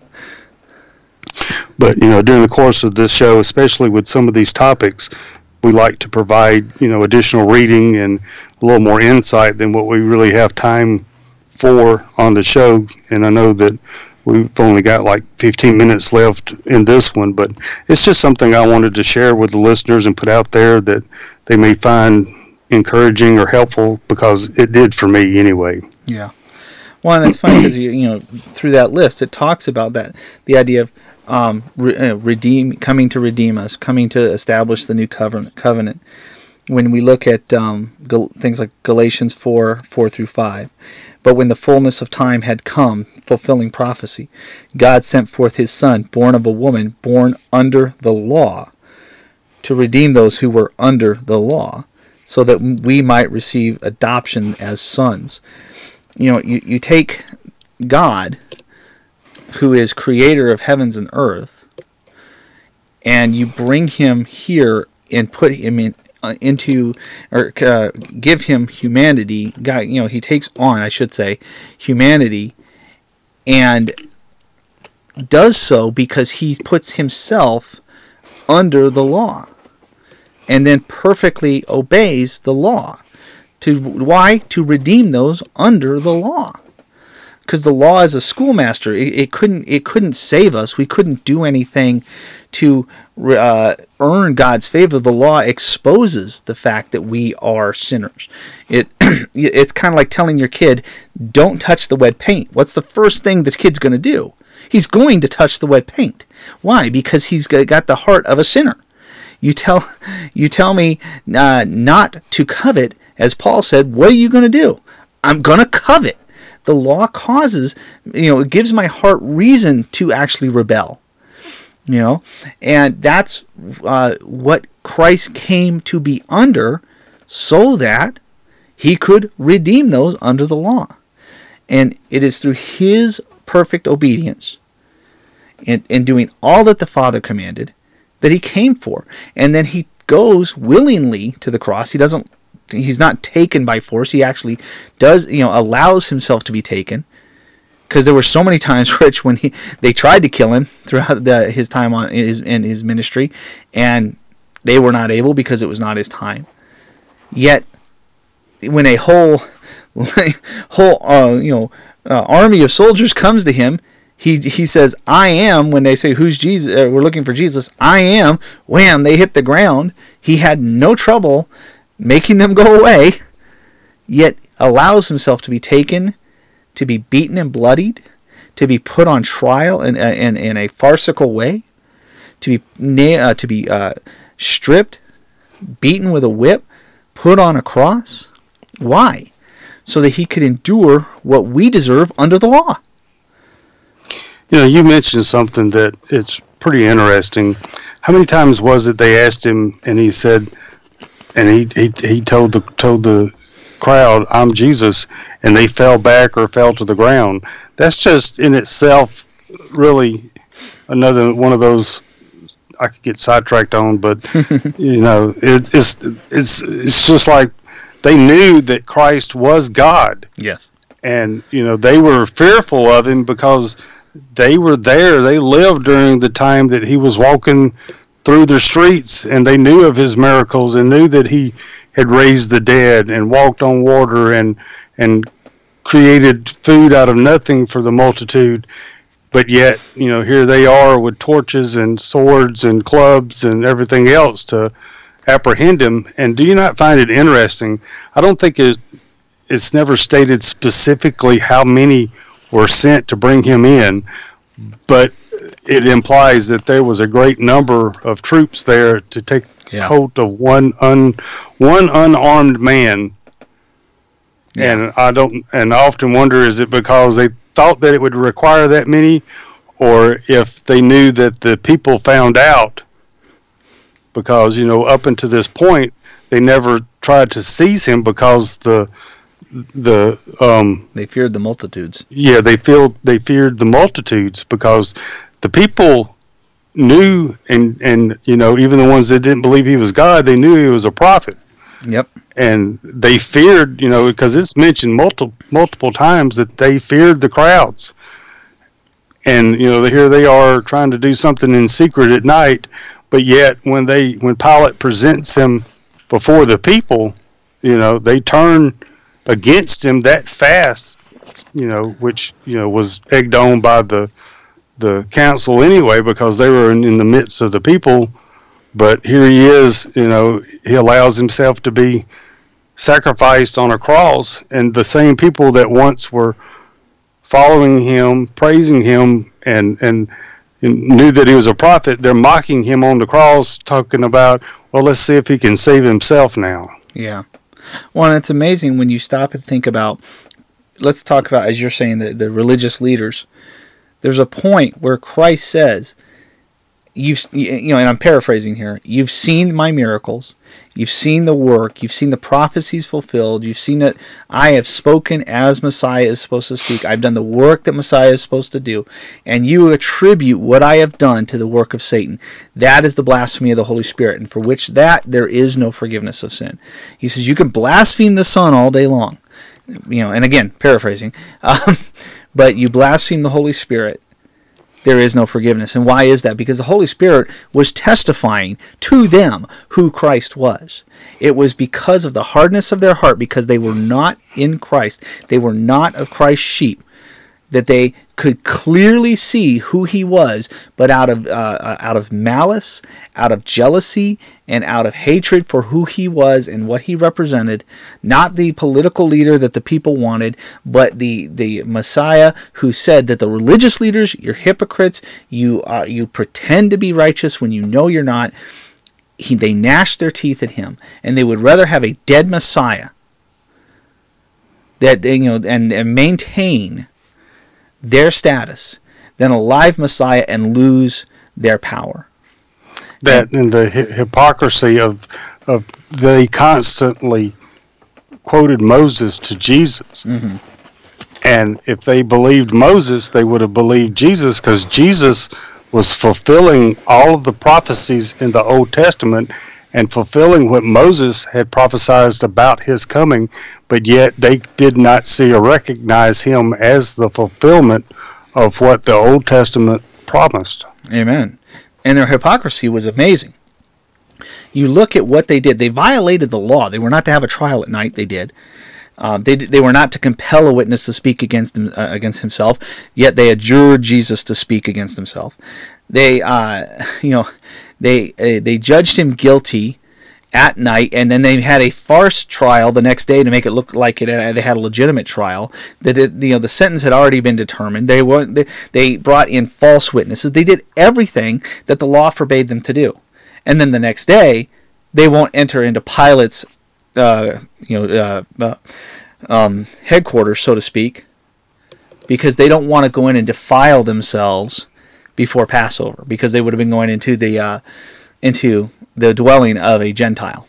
But, you know, during the course of this show, especially with some of these topics, we like to provide, you know, additional reading and a little more insight than what we really have time for on the show. And I know that we've only got like fifteen minutes left in this one, but it's just something I wanted to share with the listeners and put out there that they may find encouraging or helpful, because it did for me anyway. Yeah. Well, and it's funny because, you, you know, through that list, it talks about that, the idea of um, re- uh, redeem, coming to redeem us, coming to establish the new covenant. covenant. When we look at um, Gal- things like Galatians four, four through five, but when the fullness of time had come, fulfilling prophecy, God sent forth his Son, born of a woman, born under the law, to redeem those who were under the law, so that we might receive adoption as sons. You know, you, you take God, who is creator of heavens and earth, and you bring him here and put him in, uh, into, or uh, give him humanity. God, you know, he takes on, I should say, humanity, and does so because he puts himself under the law, and then perfectly obeys the law. To why? To redeem those under the law. Because the law is a schoolmaster. It, it couldn't it couldn't save us. We couldn't do anything to uh, earn God's favor. The law exposes the fact that we are sinners. It it's kind of like telling your kid, don't touch the wet paint. What's the first thing the kid's going to do? He's going to touch the wet paint. Why? Because he's got the heart of a sinner. You tell you tell me uh, not to covet, as Paul said, what are you going to do? I'm going to covet. The law causes, you know, it gives my heart reason to actually rebel. You know, and that's uh, what Christ came to be under, so that he could redeem those under the law. And it is through his perfect obedience in, in doing all that the Father commanded that he came for. And then he goes willingly to the cross. He doesn't, he's not taken by force. He actually does, you know, allows himself to be taken. Because there were so many times, Rich, when he they tried to kill him throughout the, his time on his in his ministry, and they were not able because it was not his time. Yet, when a whole whole uh, you know uh, army of soldiers comes to him. He he says, "I am." When they say, "Who's Jesus?" Uh, we're looking for Jesus. I am. Wham! They hit the ground. He had no trouble making them go away, yet allows himself to be taken, to be beaten and bloodied, to be put on trial in in, in a farcical way, to be uh, to be uh, stripped, beaten with a whip, put on a cross. Why? So that he could endure what we deserve under the law. You know, you mentioned something that it's pretty interesting. How many times was it they asked him, and he said, and he he, he told the told the crowd, "I'm Jesus," and they fell back or fell to the ground. That's just in itself really another one of those I could get sidetracked on, but you know, it, it's it's it's just like they knew that Christ was God. Yes, and you know they were fearful of him because they were there. They lived during the time that he was walking through the streets, and they knew of his miracles and knew that he had raised the dead and walked on water and and created food out of nothing for the multitude. But yet, you know, here they are with torches and swords and clubs and everything else to apprehend him. And do you not find it interesting? I don't think it, it's never stated specifically how many were sent to bring him in, but it implies that there was a great number of troops there to take yeah. hold of one un, one unarmed man. Yeah. And I don't, and I often wonder, is it because they thought that it would require that many, or if they knew that the people found out? Because, you know, up until this point, they never tried to seize him because the the um they feared the multitudes. Yeah, they feel they feared the multitudes because the people knew, and and you know, even the ones that didn't believe he was God, they knew he was a prophet. Yep. And they feared, you know, because it's mentioned multiple multiple times that they feared the crowds. And you know, here they are trying to do something in secret at night, but yet when they when Pilate presents him before the people, you know, they turn against him that fast, you know, which, you know, was egged on by the the council anyway, because they were in, in the midst of the people. But here he is, you know, he allows himself to be sacrificed on a cross, and the same people that once were following him, praising him, and and, and knew that he was a prophet, they're mocking him on the cross, talking about, well, let's see if he can save himself now. Yeah. Well, and it's amazing when you stop and think about, let's talk about, as you're saying, the, the religious leaders. There's a point where Christ says, you've, you know, and I'm paraphrasing here, you've seen my miracles, you've seen the work, you've seen the prophecies fulfilled, you've seen that I have spoken as Messiah is supposed to speak, I've done the work that Messiah is supposed to do, and you attribute what I have done to the work of Satan. That is the blasphemy of the Holy Spirit, and for which that there is no forgiveness of sin. He says you can blaspheme the Son all day long, you know, and again, paraphrasing, um, but you blaspheme the Holy Spirit, there is no forgiveness. And why is that? Because the Holy Spirit was testifying to them who Christ was. It was because of the hardness of their heart, because they were not in Christ, they were not of Christ's sheep, that they could clearly see who he was, but out of uh, out of malice, out of jealousy, and out of hatred for who he was and what he represented, not the political leader that the people wanted, but the, the Messiah who said that the religious leaders, you're hypocrites, you uh, you pretend to be righteous when you know you're not. He, they gnashed their teeth at him, and they would rather have a dead Messiah that they, you know, and, and maintain their status than a live Messiah and lose their power. That and the hi- hypocrisy of of they constantly quoted Moses to Jesus. Mm-hmm. And if they believed Moses, they would have believed Jesus, because Jesus was fulfilling all of the prophecies in the Old Testament and fulfilling what Moses had prophesied about his coming, but yet they did not see or recognize him as the fulfillment of what the Old Testament promised. Amen. And their hypocrisy was amazing. You look at what they did. They violated the law. They were not to have a trial at night. They did. Uh, they they were not to compel a witness to speak against him, uh, against himself, yet they adjured Jesus to speak against himself. They uh, you know they uh, they judged him guilty at night, and then they had a farce trial the next day to make it look like it uh, they had a legitimate trial. That it, you know the sentence had already been determined. They were they, they brought in false witnesses. They did everything that the law forbade them to do, and then the next day they won't enter into Pilate's uh, you know uh, uh, um, headquarters, so to speak, because they don't want to go in and defile themselves before Passover, because they would have been going into the uh, into the dwelling of a Gentile.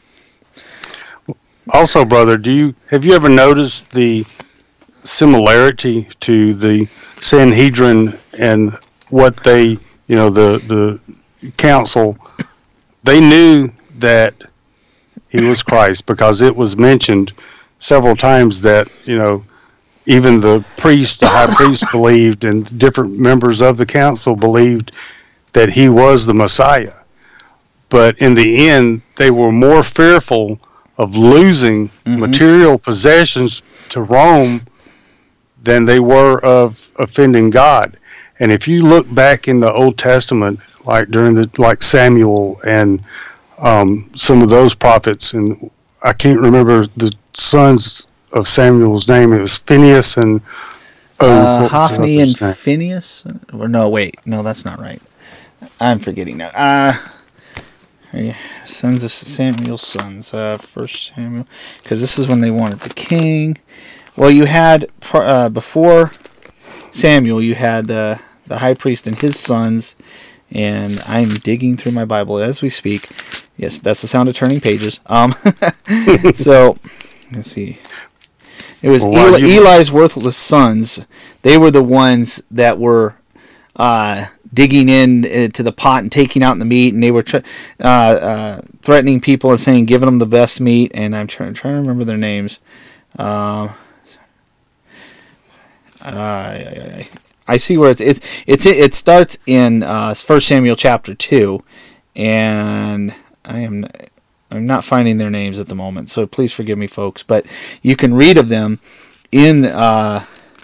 Also, brother, do you have you ever noticed the similarity to the Sanhedrin and what they, you know, the the council? They knew that he was Christ because it was mentioned several times that, you know, even the priest, the high priest believed, and different members of the council believed that he was the Messiah. But in the end, they were more fearful of losing mm-hmm. material possessions to Rome than they were of offending God. And if you look back in the Old Testament, like during the like Samuel and um, some of those prophets, and I can't remember the sons of Samuel's name. It was Phineas and oh, uh, Hophni and name? Phineas. Or no, wait, no, that's not right. I'm forgetting now. Uh, sons of Samuel's sons. Uh, First Samuel, because this is when they wanted the king. Well, you had uh, before Samuel, you had the the high priest and his sons, and I'm digging through my Bible as we speak. Yes, that's the sound of turning pages. Um, so let's see. It was well, Eli, you... Eli's worthless sons. They were the ones that were uh, digging in uh, to the pot and taking out the meat, and they were tr- uh, uh, threatening people and saying, giving them the best meat. And I'm trying, trying to remember their names. Um, uh, I see where it's it's it's it starts in uh, First Samuel chapter two, and I am. I'm not finding their names at the moment, so please forgive me, folks. But you can read of them in uh,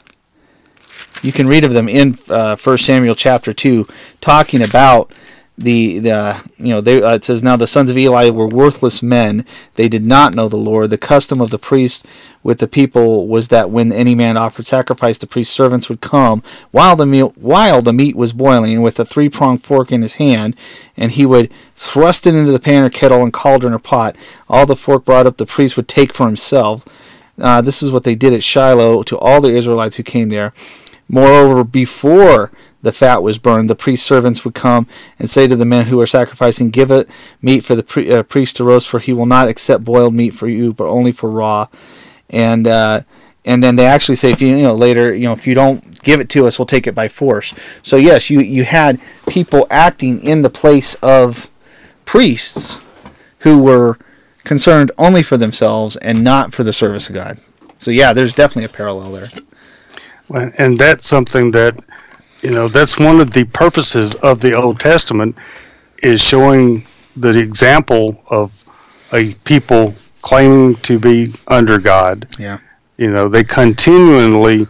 you can read of them in uh, First Samuel chapter two, talking about the the you know they uh, it says, now the sons of Eli were worthless men; they did not know the Lord. The custom of the priest with the people was that when any man offered sacrifice, the priest's servants would come while the meal while the meat was boiling, with a three pronged fork in his hand, and he would thrust it into the pan or kettle and cauldron or pot. All the fork brought up, the priest would take for himself. Uh, this is what they did at Shiloh to all the Israelites who came there. Moreover, before the fat was burned, the priest's servants would come and say to the men who are sacrificing, give it meat for the pri- uh, priest to roast, for he will not accept boiled meat for you, but only for raw. And uh, and then they actually say, if you, you know later, you know, if you don't give it to us, we'll take it by force. So yes, you you had people acting in the place of priests who were concerned only for themselves and not for the service of God. So yeah, there's definitely a parallel there. Well, and that's something that, you know, that's one of the purposes of the Old Testament, is showing the example of a people claiming to be under God. Yeah. You know, they continually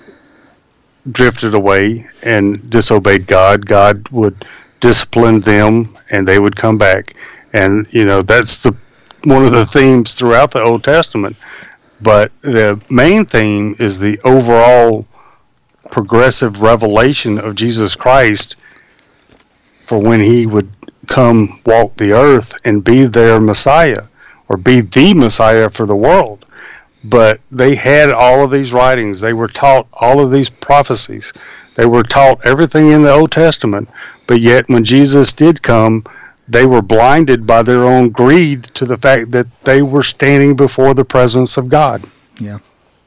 drifted away and disobeyed God. God would discipline them and they would come back. And, you know, that's the one of the themes throughout the Old Testament. But the main theme is the overall progressive revelation of Jesus Christ for when he would come walk the earth and be their Messiah, or be the Messiah for the world. But they had all of these writings. They were taught all of these prophecies. They were taught everything in the Old Testament. But yet when Jesus did come, they were blinded by their own greed to the fact that they were standing before the presence of God. Yeah.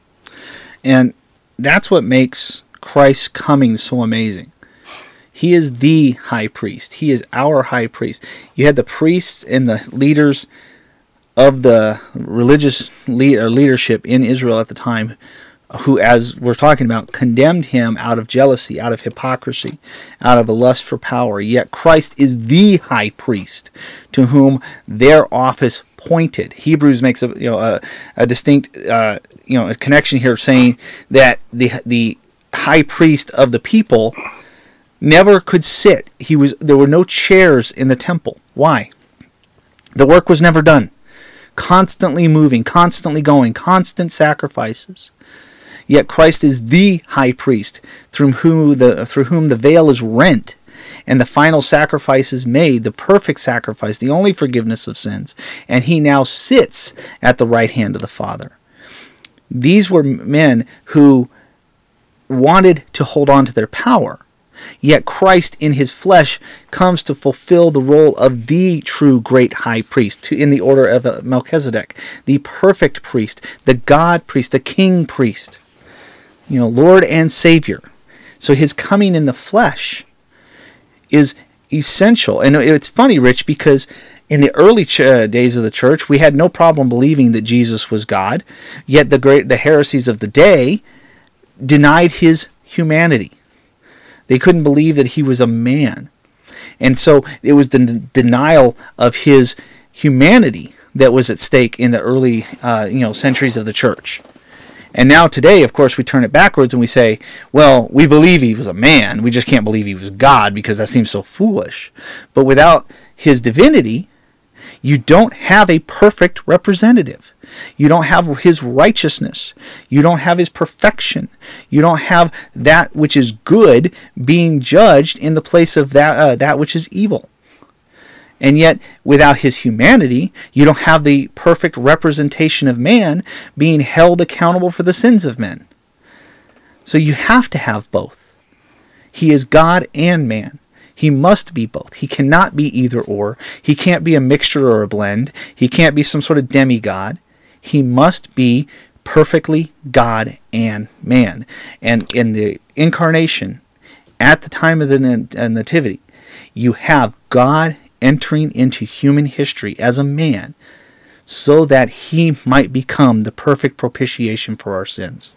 And that's what makes Christ's coming so amazing. He is the high priest. He is our high priest. You had the priests and the leaders of the religious lead, or leadership in Israel at the time, who, as we're talking about, condemned him out of jealousy, out of hypocrisy, out of a lust for power. Yet Christ is the high priest to whom their office appointed. Hebrews makes a you know a, a distinct uh, you know a connection here, saying that the the high priest of the people never could sit. He was there were no chairs in the temple. Why? The work was never done. Constantly moving, constantly going, constant sacrifices. Yet Christ is the high priest through whom the through whom the veil is rent, and the final sacrifice is made, the perfect sacrifice, the only forgiveness of sins. And he now sits at the right hand of the Father. These were men who wanted to hold on to their power. Yet Christ in his flesh comes to fulfill the role of the true great high priest to, in the order of Melchizedek, the perfect priest, the God priest, the king priest, you know, Lord and Savior. So his coming in the flesh is essential. And it's funny, Rich, because in the early ch- uh, days of the church, we had no problem believing that Jesus was God, yet the great the heresies of the day denied his humanity. They couldn't believe that he was a man. And so it was the n- denial of his humanity that was at stake in the early uh, you know, centuries of the church. And now today, of course, we turn it backwards and we say, well, we believe he was a man. We just can't believe he was God because that seems so foolish. But without his divinity, you don't have a perfect representative. You don't have his righteousness. You don't have his perfection. You don't have that which is good being judged in the place of that uh, that which is evil. And yet, without his humanity, you don't have the perfect representation of man being held accountable for the sins of men. So you have to have both. He is God and man. He must be both. He cannot be either or. He can't be a mixture or a blend. He can't be some sort of demigod. He must be perfectly God and man. And in the incarnation, at the time of the nativity, you have God entering into human history as a man so that he might become the perfect propitiation for our sins.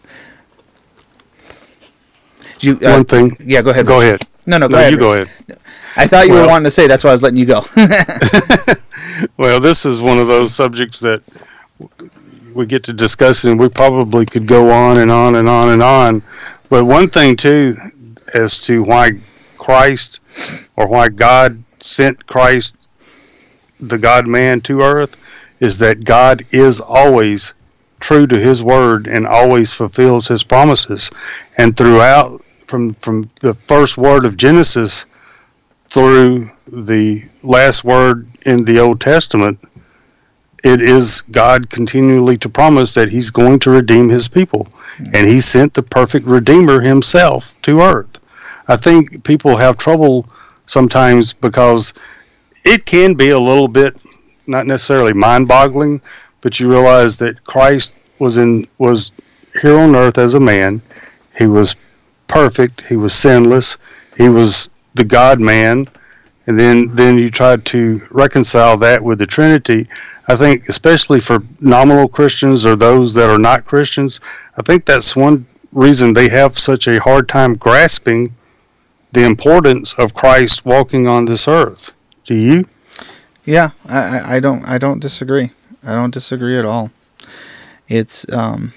You, uh, One thing. Yeah, go ahead. Go ahead. No, no, go no, ahead. You go ahead. I thought you well, were wanting to say, that's why I was letting you go. Well, this is one of those subjects that we get to discuss, and we probably could go on and on and on and on. But one thing, too, as to why Christ, or why God sent Christ, the God-man, to earth, is that God is always true to his word and always fulfills his promises. And throughout, from, from the first word of Genesis through the last word in the Old Testament, it is God continually to promise that he's going to redeem his people. Mm-hmm. And he sent the perfect Redeemer himself to earth. I think people have trouble sometimes because it can be a little bit, not necessarily mind-boggling, but you realize that Christ was in was here on earth as a man. He was perfect. He was sinless. He was the God-man. And then, then you try to reconcile that with the Trinity. I think especially for nominal Christians or those that are not Christians, I think that's one reason they have such a hard time grasping the importance of Christ walking on this earth. Do you? Yeah, I, I don't I don't disagree. I don't disagree at all. It's um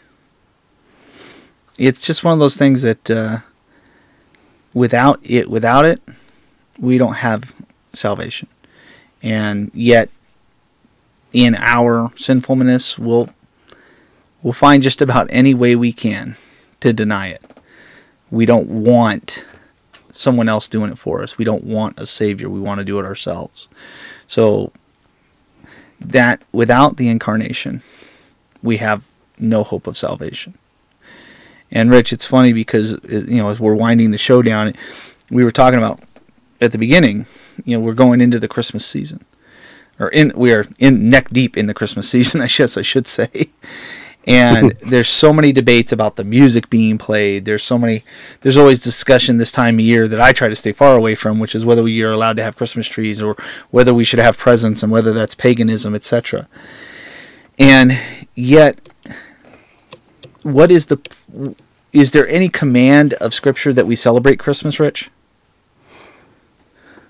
it's just one of those things that uh, without it without it we don't have salvation. And yet in our sinfulness we'll we'll find just about any way we can to deny it. We don't want someone else doing it for us. We don't want a savior. We want to do it ourselves. So that without the incarnation, we have no hope of salvation. And Rich, it's funny because, you know, as we're winding the show down, we were talking about at the beginning, you know, we're going into the Christmas season, or in we are in neck deep in the Christmas season, I guess I should say. And there's so many debates about the music being played. There's so many. There's always discussion this time of year that I try to stay far away from, which is whether we are allowed to have Christmas trees or whether we should have presents and whether that's paganism, et cetera. And yet, what is the? Is there any command of Scripture that we celebrate Christmas, Rich?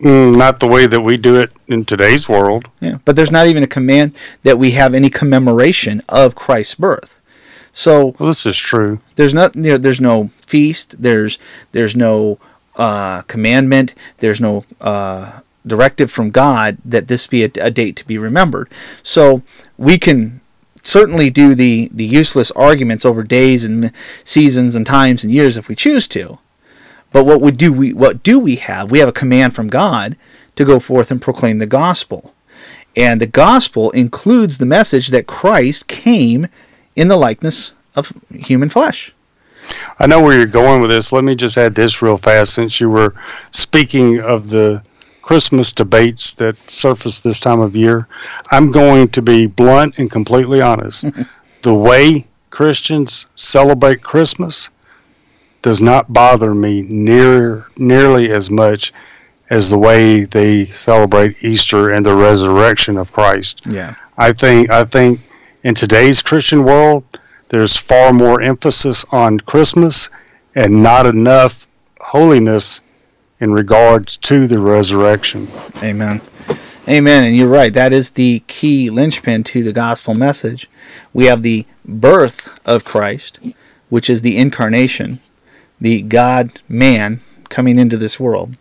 Mm, not the way that we do it in today's world. Yeah, but there's not even a command that we have any commemoration of Christ's birth. So well, this is true. There's not, you know, there's no feast. There's there's no uh, commandment. There's no uh, directive from God that this be a, a date to be remembered. So we can certainly do the the useless arguments over days and seasons and times and years if we choose to. But what would do we what do we have? We have a command from God to go forth and proclaim the gospel. And the gospel includes the message that Christ came in the likeness of human flesh. I know where you're going with this. Let me just add this real fast, since you were speaking of the Christmas debates that surface this time of year. I'm going to be blunt and completely honest. The way Christians celebrate Christmas does not bother me near nearly as much as the way they celebrate Easter and the resurrection of Christ. Yeah. I think I think in today's Christian world, there's far more emphasis on Christmas and not enough holiness in regards to the resurrection. Amen. Amen. And you're right. That is the key linchpin to the gospel message. We have the birth of Christ, which is the incarnation, the God-man coming into this world.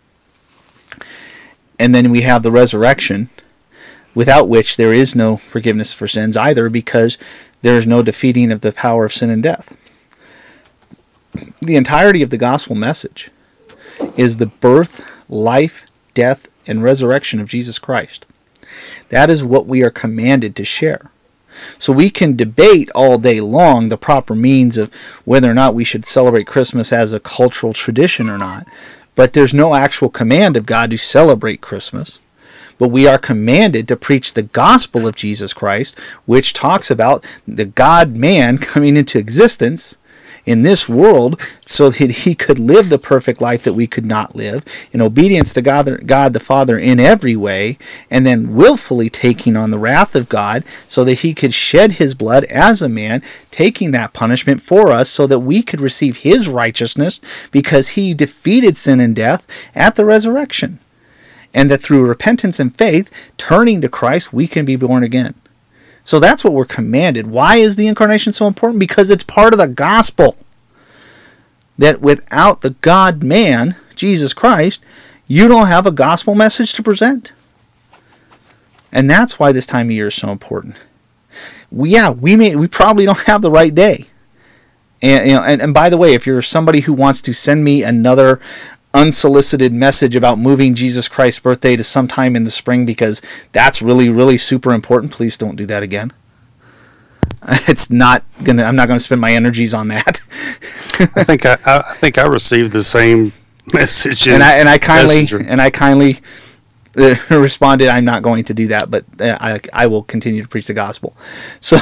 And then we have the resurrection, without which there is no forgiveness for sins either, because there is no defeating of the power of sin and death. The entirety of the gospel message is the birth, life, death, and resurrection of Jesus Christ. That is what we are commanded to share. So we can debate all day long the proper means of whether or not we should celebrate Christmas as a cultural tradition or not, but there's no actual command of God to celebrate Christmas. But we are commanded to preach the gospel of Jesus Christ, which talks about the God-man coming into existence in this world so that he could live the perfect life that we could not live, in obedience to God, God the Father in every way, and then willfully taking on the wrath of God so that he could shed his blood as a man, taking that punishment for us so that we could receive his righteousness because he defeated sin and death at the resurrection. And that through repentance and faith, turning to Christ, we can be born again. So that's what we're commanded. Why is the incarnation so important? Because it's part of the gospel. That without the God-man, Jesus Christ, you don't have a gospel message to present. And that's why this time of year is so important. We, yeah, we may we probably don't have the right day. And, you know, and, and by the way, if you're somebody who wants to send me another unsolicited message about moving Jesus Christ's birthday to sometime in the spring because that's really, really super important, please don't do that again. It's not gonna. I'm not gonna spend my energies on that. I think I, I think I received the same message. And I and I kindly Messenger. and I kindly uh, responded, I'm not going to do that, but uh, I I will continue to preach the gospel. So,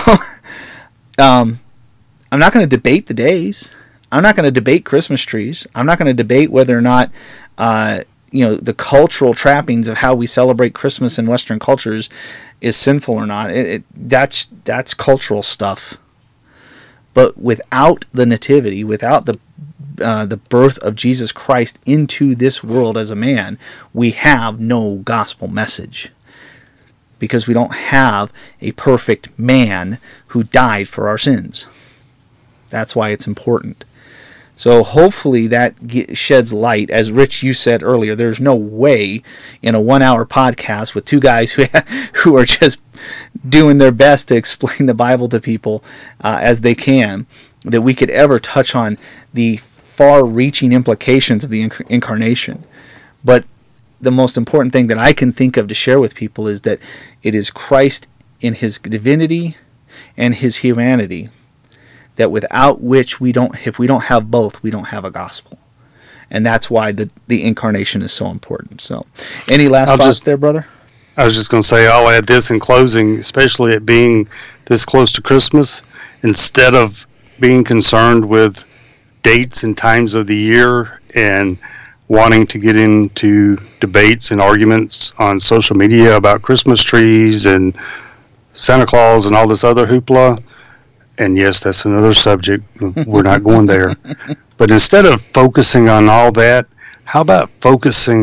um, I'm not going to debate the days. I'm not going to debate Christmas trees. I'm not going to debate whether or not, uh, you know, the cultural trappings of how we celebrate Christmas in Western cultures is sinful or not. It, it, that's that's cultural stuff. But without the nativity, without the uh, the birth of Jesus Christ into this world as a man, we have no gospel message. Because we don't have a perfect man who died for our sins. That's why it's important. So hopefully that sheds light. As Rich, you said earlier, there's no way in a one-hour podcast with two guys who who are just doing their best to explain the Bible to people uh, as they can, that we could ever touch on the far-reaching implications of the inc- incarnation. But the most important thing that I can think of to share with people is that it is Christ in his divinity and his humanity, that without which we don't, if we don't have both, we don't have a gospel. And that's why the, the incarnation is so important. So, any last I'll thoughts just, there, brother? I was just going to say, I'll add this in closing, especially it being this close to Christmas. Instead of being concerned with dates and times of the year and wanting to get into debates and arguments on social media about Christmas trees and Santa Claus and all this other hoopla, and yes, that's another subject. We're not going there. But instead of focusing on all that, how about focusing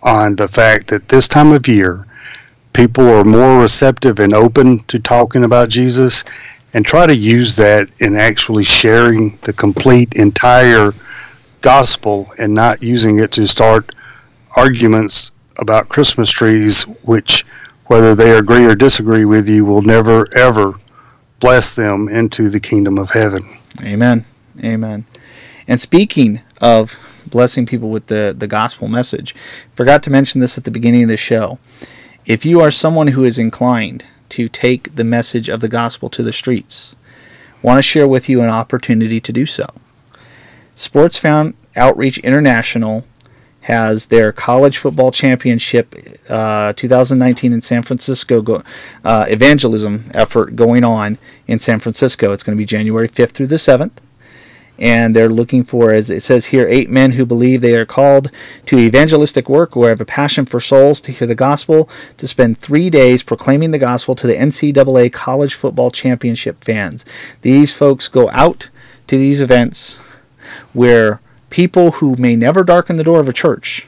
on the fact that this time of year, people are more receptive and open to talking about Jesus, and try to use that in actually sharing the complete entire gospel and not using it to start arguments about Christmas trees, which, whether they agree or disagree with you, will never, ever bless them into the kingdom of heaven. Amen. Amen. And speaking of blessing people with the, the gospel message, forgot to mention this at the beginning of the show. If you are someone who is inclined to take the message of the gospel to the streets, want to share with you an opportunity to do so. Sports Fan Outreach International has their college football championship uh, two thousand nineteen in San Francisco go, uh, evangelism effort going on in San Francisco. It's going to be January fifth through the seventh. And they're looking for, as it says here, eight men who believe they are called to evangelistic work or have a passion for souls to hear the gospel, to spend three days proclaiming the gospel to the N C double A college football championship fans. These folks go out to these events where people who may never darken the door of a church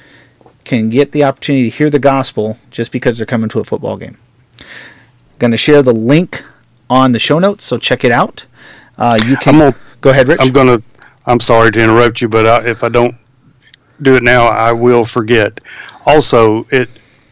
can get the opportunity to hear the gospel just because they're coming to a football game. I'm going to share the link on the show notes, so check it out. Uh, you can gonna, go ahead, Rich. I'm gonna. I'm sorry to interrupt you, but I, if I don't do it now, I will forget. Also, it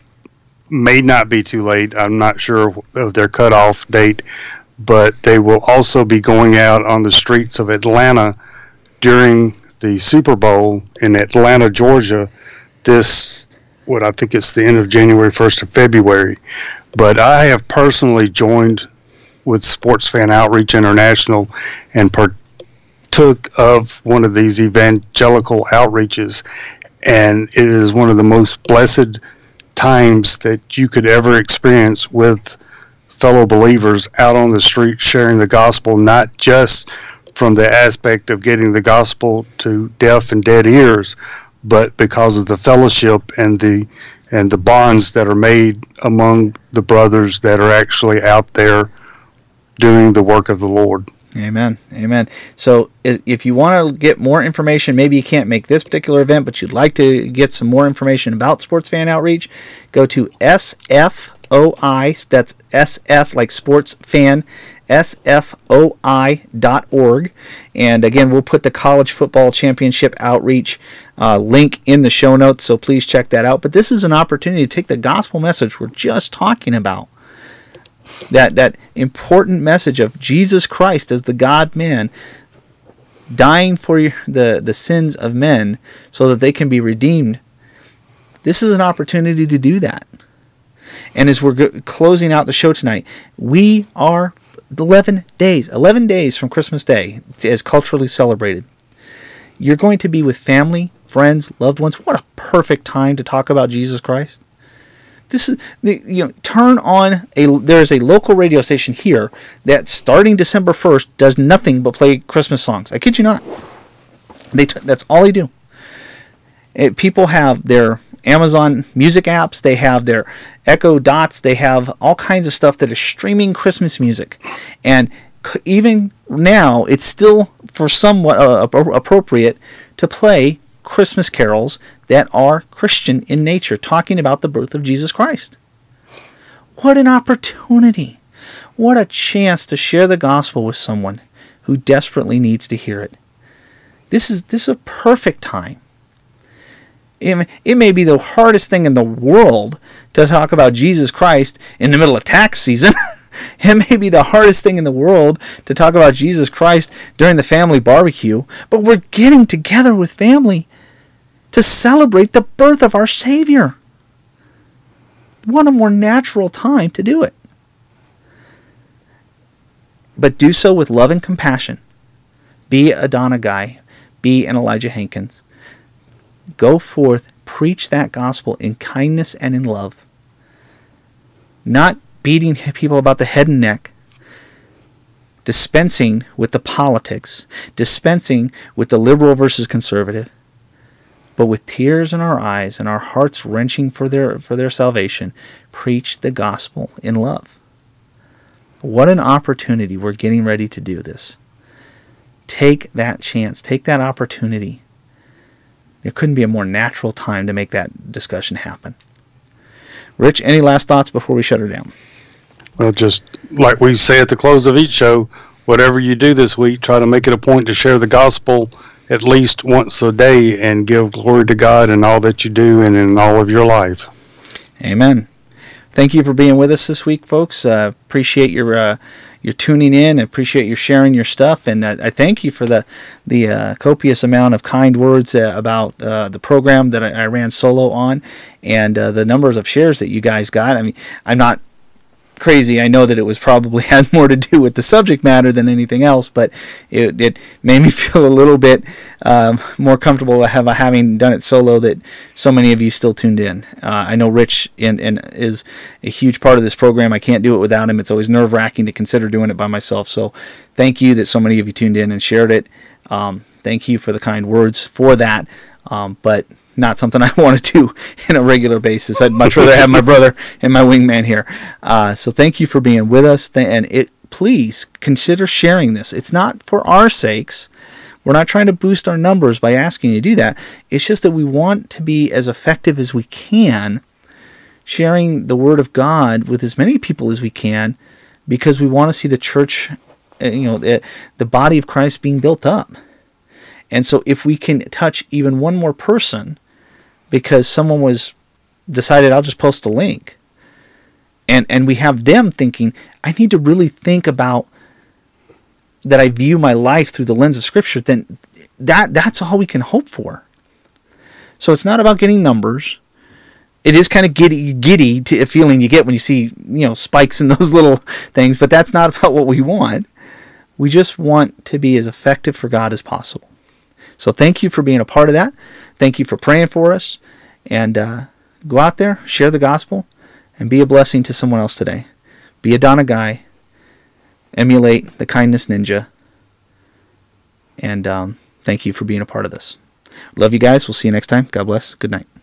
may not be too late. I'm not sure of their cutoff date, but they will also be going out on the streets of Atlanta during the Super Bowl in Atlanta, Georgia. This, what I think it's the end of January, first of February. But I have personally joined with Sports Fan Outreach International and partook of one of these evangelical outreaches, and it is one of the most blessed times that you could ever experience with fellow believers out on the street sharing the gospel, not just from the aspect of getting the gospel to deaf and dead ears, but because of the fellowship and the and the bonds that are made among the brothers that are actually out there doing the work of the Lord. Amen. Amen. So if you want to get more information, maybe you can't make this particular event, but you'd like to get some more information about Sports Fan Outreach, go to S F O I, that's S F like sports fan, S F O I dot org. And again, we'll put the College Football Championship Outreach uh, link in the show notes, so please check that out. But this is an opportunity to take the gospel message we're just talking about, that that important message of Jesus Christ as the God-man dying for the, the sins of men so that they can be redeemed. This is an opportunity to do that. And as we're go- closing out the show tonight, we are eleven days, eleven days from Christmas Day as culturally celebrated. You're going to be with family, friends, loved ones. What a perfect time to talk about Jesus Christ. This is, you know, turn on a, there's a local radio station here that starting December first does nothing but play Christmas songs. I kid you not. They t- that's all they do. It, people have their Amazon Music apps, they have their Echo Dots, they have all kinds of stuff that is streaming Christmas music. And c- even now, it's still for somewhat uh, appropriate to play Christmas carols that are Christian in nature, talking about the birth of Jesus Christ. What an opportunity. What a chance to share the gospel with someone who desperately needs to hear it. This is this is a perfect time. It, it may be the hardest thing in the world to talk about Jesus Christ in the middle of tax season. It may be the hardest thing in the world to talk about Jesus Christ during the family barbecue, but we're getting together with family to celebrate the birth of our Savior. What a more natural time to do it. But do so with love and compassion. Be a Donna Guy. Be an Elijah Hankins. Go forth, preach that gospel in kindness and in love. Not beating people about the head and neck. Dispensing with the politics. Dispensing with the liberal versus conservative. But with tears in our eyes and our hearts wrenching for their for their salvation, preach the gospel in love. What an opportunity. We're getting ready to do this. Take that chance. Take that opportunity. there couldn't be a more natural time to make that discussion happen. Rich, any last thoughts before we shut her down? Well, just like we say at the close of each show, whatever you do this week, try to make it a point to share the gospel at least once a day and give glory to God in all that you do and in all of your life. Amen. Thank you for being with us this week, folks. Uh, appreciate your uh, your tuning in. Appreciate your sharing your stuff, and uh, I thank you for the the uh, copious amount of kind words uh, about uh, the program that I, I ran solo on, and uh, the numbers of shares that you guys got. I mean, I'm not crazy. I know that it was probably had more to do with the subject matter than anything else, but it, it made me feel a little bit um, more comfortable have, having done it solo, that so many of you still tuned in. Uh, I know Rich and, and is a huge part of this program. I can't do it without him. It's always nerve-wracking to consider doing it by myself. So thank you that so many of you tuned in and shared it. Um, thank you for the kind words for that. Um, but not something I want to do on a regular basis. I'd much rather have my brother and my wingman here. Uh, so thank you for being with us. And it please consider sharing this. It's not for our sakes. We're not trying to boost our numbers by asking you to do that. It's just that we want to be as effective as we can sharing the Word of God with as many people as we can, because we want to see the church, you know, the, the body of Christ being built up. And so if we can touch even one more person, because someone was decided, I'll just post a link, and and we have them thinking, I need to really think about that I view my life through the lens of Scripture, then that that's all we can hope for. So it's not about getting numbers. It is kind of giddy, giddy to a feeling you get when you see, you know, spikes in those little things, but that's not about what we want. We just want to be as effective for God as possible. So thank you for being a part of that. Thank you for praying for us. And uh, go out there, share the gospel, and be a blessing to someone else today. Be a Donna guy. Emulate the kindness ninja. And um, thank you for being a part of this. Love you guys. We'll see you next time. God bless. Good night.